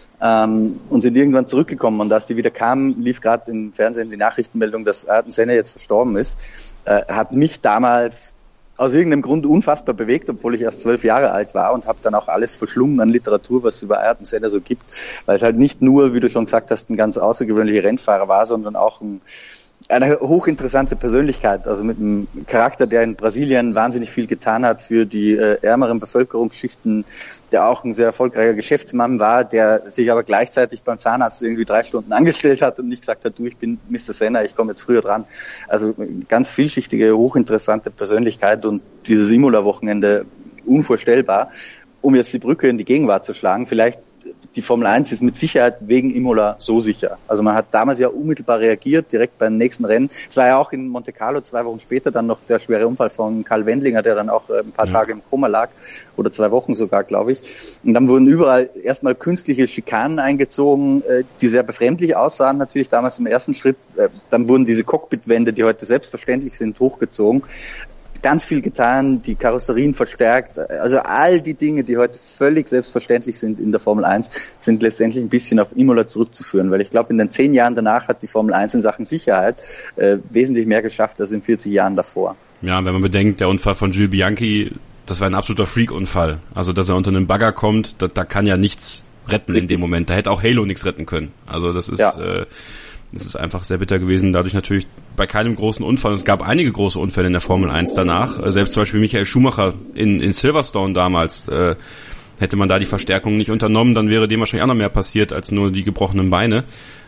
[SPEAKER 6] und sind irgendwann zurückgekommen. Und als die wieder kamen, lief gerade im Fernsehen die Nachrichtenmeldung, dass Ayrton Senna jetzt verstorben ist. Hat mich damals aus irgendeinem Grund unfassbar bewegt, obwohl ich erst 12 Jahre alt war und habe dann auch alles verschlungen an Literatur, was es über Ayrton Senna so gibt, weil es halt nicht nur, wie du schon gesagt hast, ein ganz außergewöhnlicher Rennfahrer war, sondern auch eine hochinteressante Persönlichkeit, also mit einem Charakter, der in Brasilien wahnsinnig viel getan hat für die ärmeren Bevölkerungsschichten, der auch ein sehr erfolgreicher Geschäftsmann war, der sich aber gleichzeitig beim Zahnarzt irgendwie 3 Stunden angestellt hat und nicht gesagt hat, du, ich bin Mr. Senna, ich komme jetzt früher dran. Also ganz vielschichtige, hochinteressante Persönlichkeit und dieses Imola-Wochenende unvorstellbar, um jetzt die Brücke in die Gegenwart zu schlagen. Vielleicht die Formel 1 ist mit Sicherheit wegen Imola so sicher. Also man hat damals ja unmittelbar reagiert, direkt beim nächsten Rennen. Es war ja auch in Monte Carlo 2 Wochen später dann noch der schwere Unfall von Karl Wendlinger, der dann auch ein paar Tage im Koma lag, oder 2 Wochen sogar, glaube ich. Und dann wurden überall erstmal künstliche Schikanen eingezogen, die sehr befremdlich aussahen natürlich damals im ersten Schritt. Dann wurden diese Cockpitwände, die heute selbstverständlich sind, hochgezogen. Ganz viel getan, die Karosserien verstärkt, also all die Dinge, die heute völlig selbstverständlich sind in der Formel 1, sind letztendlich ein bisschen auf Imola zurückzuführen, weil ich glaube, in den 10 Jahren danach hat die Formel 1 in Sachen Sicherheit wesentlich mehr geschafft als in 40 Jahren davor. Ja, wenn man bedenkt, der Unfall von Jules Bianchi, das war ein absoluter Freak-Unfall, also dass er unter einen Bagger kommt, da kann ja nichts retten. Richtig. In dem Moment, da hätte auch Halo nichts retten können, also das ist... Ja. Das ist einfach sehr bitter gewesen, dadurch natürlich bei keinem großen Unfall. Es gab einige große Unfälle in der Formel 1 danach. Selbst zum Beispiel Michael Schumacher in Silverstone damals. Hätte man da die Verstärkung nicht unternommen, dann wäre dem wahrscheinlich auch noch mehr passiert als nur die gebrochenen Beine.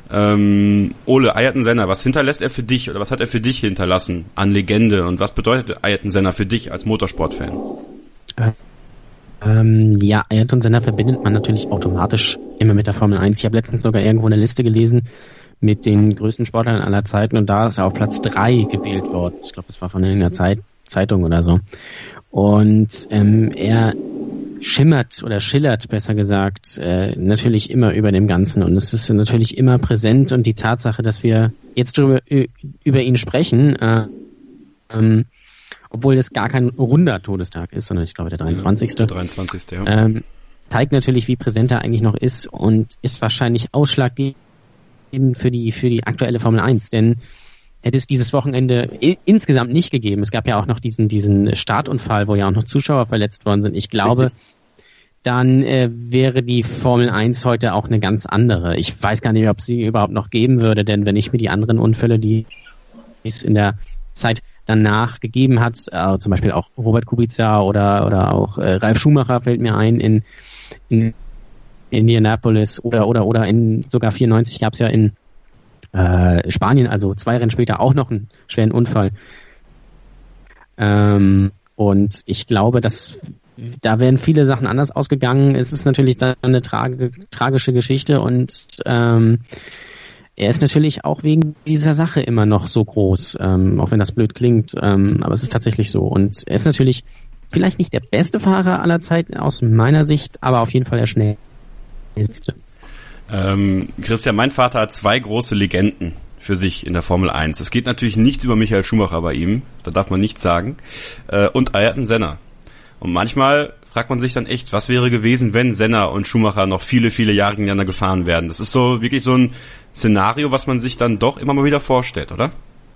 [SPEAKER 6] Ole, Ayrton Senna, was hinterlässt er für dich oder was hat er für dich hinterlassen an Legende und was bedeutet Ayrton Senna für dich als Motorsportfan? Ja, Ayrton Senna verbindet man natürlich automatisch immer mit der Formel 1. Ich habe letztens sogar irgendwo eine Liste gelesen mit den größten Sportlern aller Zeiten und da ist er auf Platz 3 gewählt worden. Ich glaube, das war von irgendeiner Zeitung oder so. Und er schillert, besser gesagt, natürlich immer über dem Ganzen und es ist natürlich immer präsent und die Tatsache, dass wir jetzt über ihn sprechen, obwohl es gar kein runder Todestag ist, sondern ich glaube der 23. Der 23. Ja. Zeigt natürlich, wie präsent er eigentlich noch ist und ist wahrscheinlich ausschlaggebend für die aktuelle Formel 1, denn hätte es dieses Wochenende insgesamt nicht gegeben, es gab ja auch noch diesen Startunfall, wo ja auch noch Zuschauer verletzt worden sind, ich glaube, dann wäre die Formel 1 heute auch eine ganz andere. Ich weiß gar nicht, ob sie überhaupt noch geben würde, denn wenn ich mir die anderen Unfälle, die
[SPEAKER 5] es in der Zeit danach gegeben hat, zum Beispiel auch Robert Kubica oder auch Ralf Schumacher fällt mir ein in Indianapolis oder in sogar 94 gab es ja in Spanien, also 2 Rennen später auch noch einen schweren Unfall. Und ich glaube, dass da wären viele Sachen anders ausgegangen. Es ist natürlich dann eine tragische Geschichte und er ist natürlich auch wegen dieser Sache immer noch so groß, auch wenn das blöd klingt, aber es ist tatsächlich so. Und er ist natürlich vielleicht nicht der beste Fahrer aller Zeiten aus meiner Sicht, aber auf jeden Fall der schnellste.
[SPEAKER 4] Christian, mein Vater hat 2 große Legenden für sich in der Formel 1. Es geht natürlich nichts über Michael Schumacher bei ihm, da darf man nichts sagen, und Ayrton Senna. Und manchmal fragt man sich dann echt, was wäre gewesen, wenn Senna und Schumacher noch viele, viele Jahre gegeneinander gefahren wären. Das ist so wirklich so ein Szenario, was man sich dann doch immer mal wieder vorstellt, oder?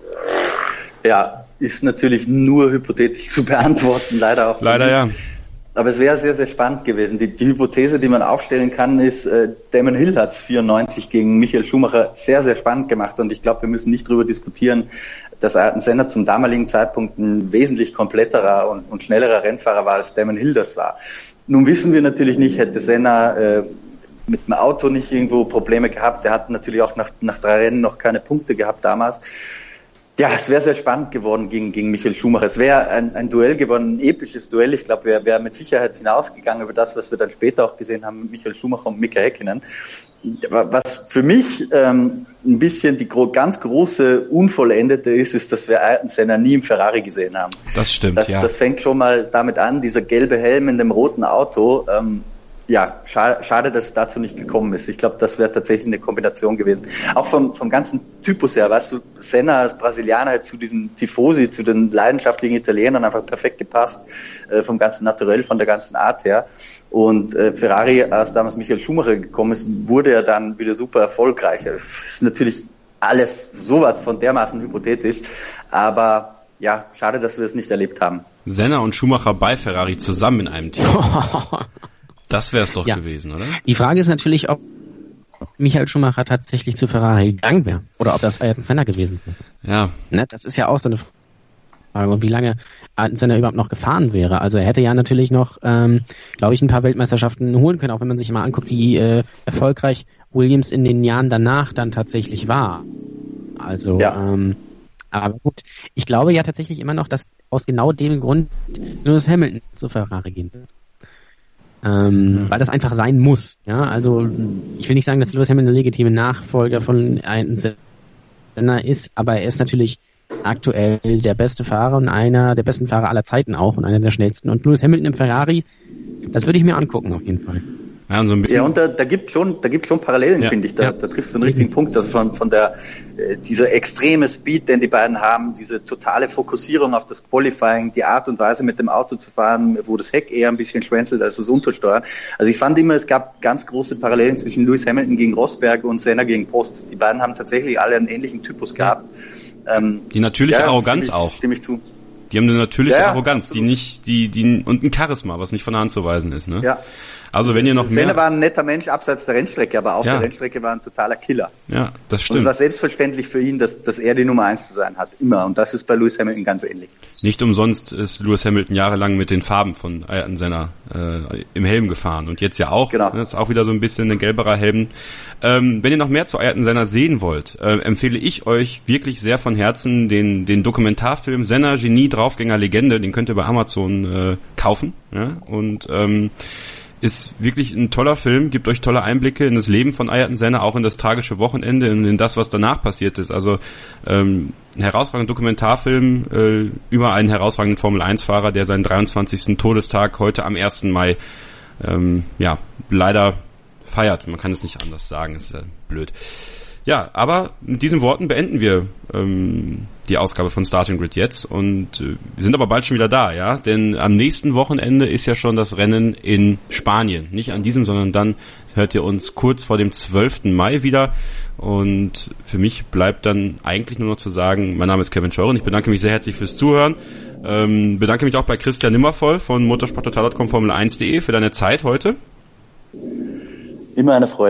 [SPEAKER 6] Ja, ist natürlich nur hypothetisch zu beantworten, leider auch.
[SPEAKER 4] Leider ja.
[SPEAKER 6] Aber es wäre sehr, sehr spannend gewesen. Die Hypothese, die man aufstellen kann, ist, Damon Hill hat 94 gegen Michael Schumacher sehr, sehr spannend gemacht. Und ich glaube, wir müssen nicht darüber diskutieren, dass Ayrton Senna zum damaligen Zeitpunkt ein wesentlich kompletterer und schnellerer Rennfahrer war, als Damon Hill das war. Nun wissen wir natürlich nicht, hätte Senna mit dem Auto nicht irgendwo Probleme gehabt. Er hat natürlich auch nach 3 Rennen noch keine Punkte gehabt damals. Ja, es wäre sehr spannend geworden gegen Michael Schumacher. Es wäre ein Duell geworden, ein episches Duell. Ich glaube, wir wären mit Sicherheit hinausgegangen über das, was wir dann später auch gesehen haben mit Michael Schumacher und Mika Häkkinen. Was für mich ein bisschen die ganz große Unvollendete ist, dass wir Ayrton Senna nie im Ferrari gesehen haben.
[SPEAKER 4] Das stimmt, ja.
[SPEAKER 6] Das fängt schon mal damit an, dieser gelbe Helm in dem roten Auto. Ja, schade, dass es dazu nicht gekommen ist. Ich glaube, das wäre tatsächlich eine Kombination gewesen. Auch vom ganzen Typus her, weißt du, Senna als Brasilianer zu diesen Tifosi, zu den leidenschaftlichen Italienern einfach perfekt gepasst, vom ganzen Naturell, von der ganzen Art her. Und Ferrari, als damals Michael Schumacher gekommen ist, wurde er dann wieder super erfolgreich. Das ist natürlich alles sowas von dermaßen hypothetisch, aber ja, schade, dass wir es nicht erlebt haben.
[SPEAKER 4] Senna und Schumacher bei Ferrari zusammen in einem Team. Das wäre es doch gewesen, oder?
[SPEAKER 5] Die Frage ist natürlich, ob Michael Schumacher tatsächlich zu Ferrari gegangen wäre oder ob das Ayrton Senna gewesen wäre.
[SPEAKER 4] Ja.
[SPEAKER 5] Ne, das ist ja auch so eine Frage. Und wie lange Ayrton Senna überhaupt noch gefahren wäre. Also er hätte ja natürlich noch, glaube ich, ein paar Weltmeisterschaften holen können, auch wenn man sich mal anguckt, wie erfolgreich Williams in den Jahren danach dann tatsächlich war. Also, ja. Aber gut, ich glaube ja tatsächlich immer noch, dass aus genau dem Grund Lewis Hamilton zu Ferrari gehen wird. Weil das einfach sein muss. Ja, also ich will nicht sagen, dass Lewis Hamilton der legitime Nachfolger von Ayrton Senna ist, aber er ist natürlich aktuell der beste Fahrer und einer der besten Fahrer aller Zeiten auch und einer der schnellsten. Und Lewis Hamilton im Ferrari, das würde ich mir angucken auf jeden Fall.
[SPEAKER 4] Ja, und so ein bisschen.
[SPEAKER 6] Ja, und da gibt's schon Parallelen, finde ich. Da triffst du einen richtigen Punkt. Also von der, dieser extreme Speed, den die beiden haben, diese totale Fokussierung auf das Qualifying, die Art und Weise mit dem Auto zu fahren, wo das Heck eher ein bisschen schwänzelt als das Untersteuern. Also ich fand immer, es gab ganz große Parallelen zwischen Lewis Hamilton gegen Rosberg und Senna gegen Prost. Die beiden haben tatsächlich alle einen ähnlichen Typus gehabt.
[SPEAKER 4] Die natürliche Arroganz auch.
[SPEAKER 6] Stimme ich zu.
[SPEAKER 4] Die haben eine natürliche Arroganz, absolut. die und ein Charisma, was nicht von der Hand zu weisen ist, ne?
[SPEAKER 6] Ja.
[SPEAKER 4] Also wenn ihr noch mehr...
[SPEAKER 6] Senna war ein netter Mensch abseits der Rennstrecke, aber auf der Rennstrecke war ein totaler Killer.
[SPEAKER 4] Ja, das stimmt.
[SPEAKER 6] Und es war selbstverständlich für ihn, dass er die Nummer 1 zu sein hat, immer. Und das ist bei Lewis Hamilton ganz ähnlich.
[SPEAKER 4] Nicht umsonst ist Lewis Hamilton jahrelang mit den Farben von Ayrton Senna im Helm gefahren. Und jetzt ja auch.
[SPEAKER 6] Genau.
[SPEAKER 4] Das ist auch wieder so ein bisschen ein gelberer Helm. Wenn ihr noch mehr zu Ayrton Senna sehen wollt, empfehle ich euch wirklich sehr von Herzen den Dokumentarfilm Senna, Genie, Draufgänger, Legende. Den könnt ihr bei Amazon kaufen. Ja? Und ist wirklich ein toller Film, gibt euch tolle Einblicke in das Leben von Ayrton Senna, auch in das tragische Wochenende und in das, was danach passiert ist. Also ein herausragender Dokumentarfilm über einen herausragenden Formel-1-Fahrer, der seinen 23. Todestag heute am 1. Mai leider feiert. Man kann es nicht anders sagen, ist ja blöd. Ja, aber mit diesen Worten beenden wir die Ausgabe von Starting Grid jetzt und wir sind aber bald schon wieder da, ja, denn am nächsten Wochenende ist ja schon das Rennen in Spanien. Nicht an diesem, sondern dann hört ihr uns kurz vor dem 12. Mai wieder und für mich bleibt dann eigentlich nur noch zu sagen, mein Name ist Kevin Scheuren, ich bedanke mich sehr herzlich fürs Zuhören, bedanke mich auch bei Christian Nimmervoll von motorsporttotal.com Formel1.de für deine Zeit heute.
[SPEAKER 6] Immer eine Freude.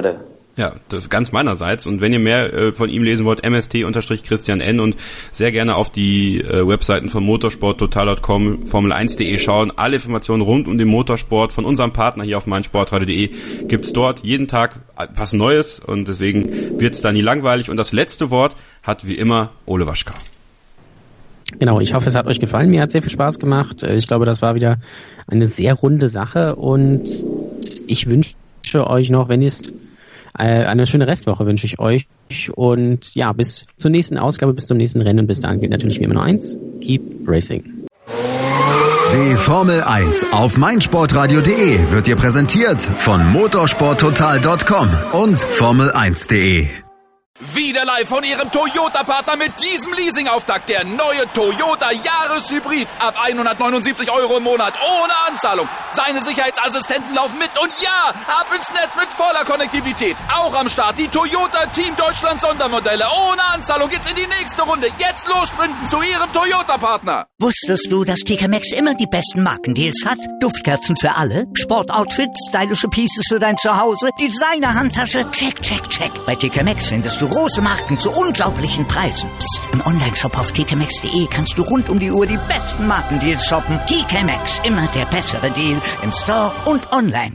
[SPEAKER 4] Ja, das ganz meinerseits. Und wenn ihr mehr von ihm lesen wollt, MST-Christian N. und sehr gerne auf die Webseiten von motorsporttotal.com, Formel1.de schauen. Alle Informationen rund um den Motorsport von unserem Partner hier auf meinsportradio.de gibt's dort jeden Tag was Neues und deswegen wird's da nie langweilig. Und das letzte Wort hat wie immer Ole Waschka.
[SPEAKER 5] Genau, ich hoffe, es hat euch gefallen. Mir hat sehr viel Spaß gemacht. Ich glaube, das war wieder eine sehr runde Sache und ich wünsche euch noch, wenn ihr es eine schöne Restwoche wünsche ich euch und ja, bis zur nächsten Ausgabe, bis zum nächsten Rennen. Bis dahin gilt natürlich wie immer nur eins: Keep Racing.
[SPEAKER 3] Die Formel 1 auf meinsportradio.de wird dir präsentiert von motorsporttotal.com und Formel1.de.
[SPEAKER 2] Wieder live von Ihrem Toyota-Partner mit diesem Leasing-Auftakt. Der neue Toyota Jahreshybrid. Ab 179 Euro im Monat. Ohne Anzahlung. Seine Sicherheitsassistenten laufen mit. Und ja, ab ins Netz mit voller Konnektivität. Auch am Start die Toyota Team Deutschland Sondermodelle. Ohne Anzahlung geht's in die nächste Runde. Jetzt los sprinten zu Ihrem Toyota-Partner.
[SPEAKER 1] Wusstest du, dass TK Maxx immer die besten Markendeals hat? Duftkerzen für alle, Sportoutfits, stylische Pieces für dein Zuhause, Designer-Handtasche, check, check, check. Bei TK Maxx findest du große Marken zu unglaublichen Preisen. Psst. Im Onlineshop auf tkmaxx.de kannst du rund um die Uhr die besten Markendeals shoppen. TK Maxx, immer der bessere Deal im Store und online.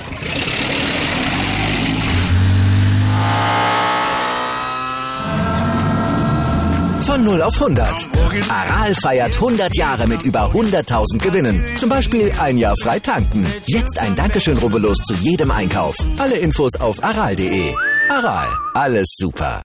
[SPEAKER 9] Von 0 auf 100. Aral feiert 100 Jahre mit über 100.000 Gewinnen. Zum Beispiel ein Jahr frei tanken. Jetzt ein Dankeschön, rubbellos zu jedem Einkauf. Alle Infos auf aral.de. Aral, alles super.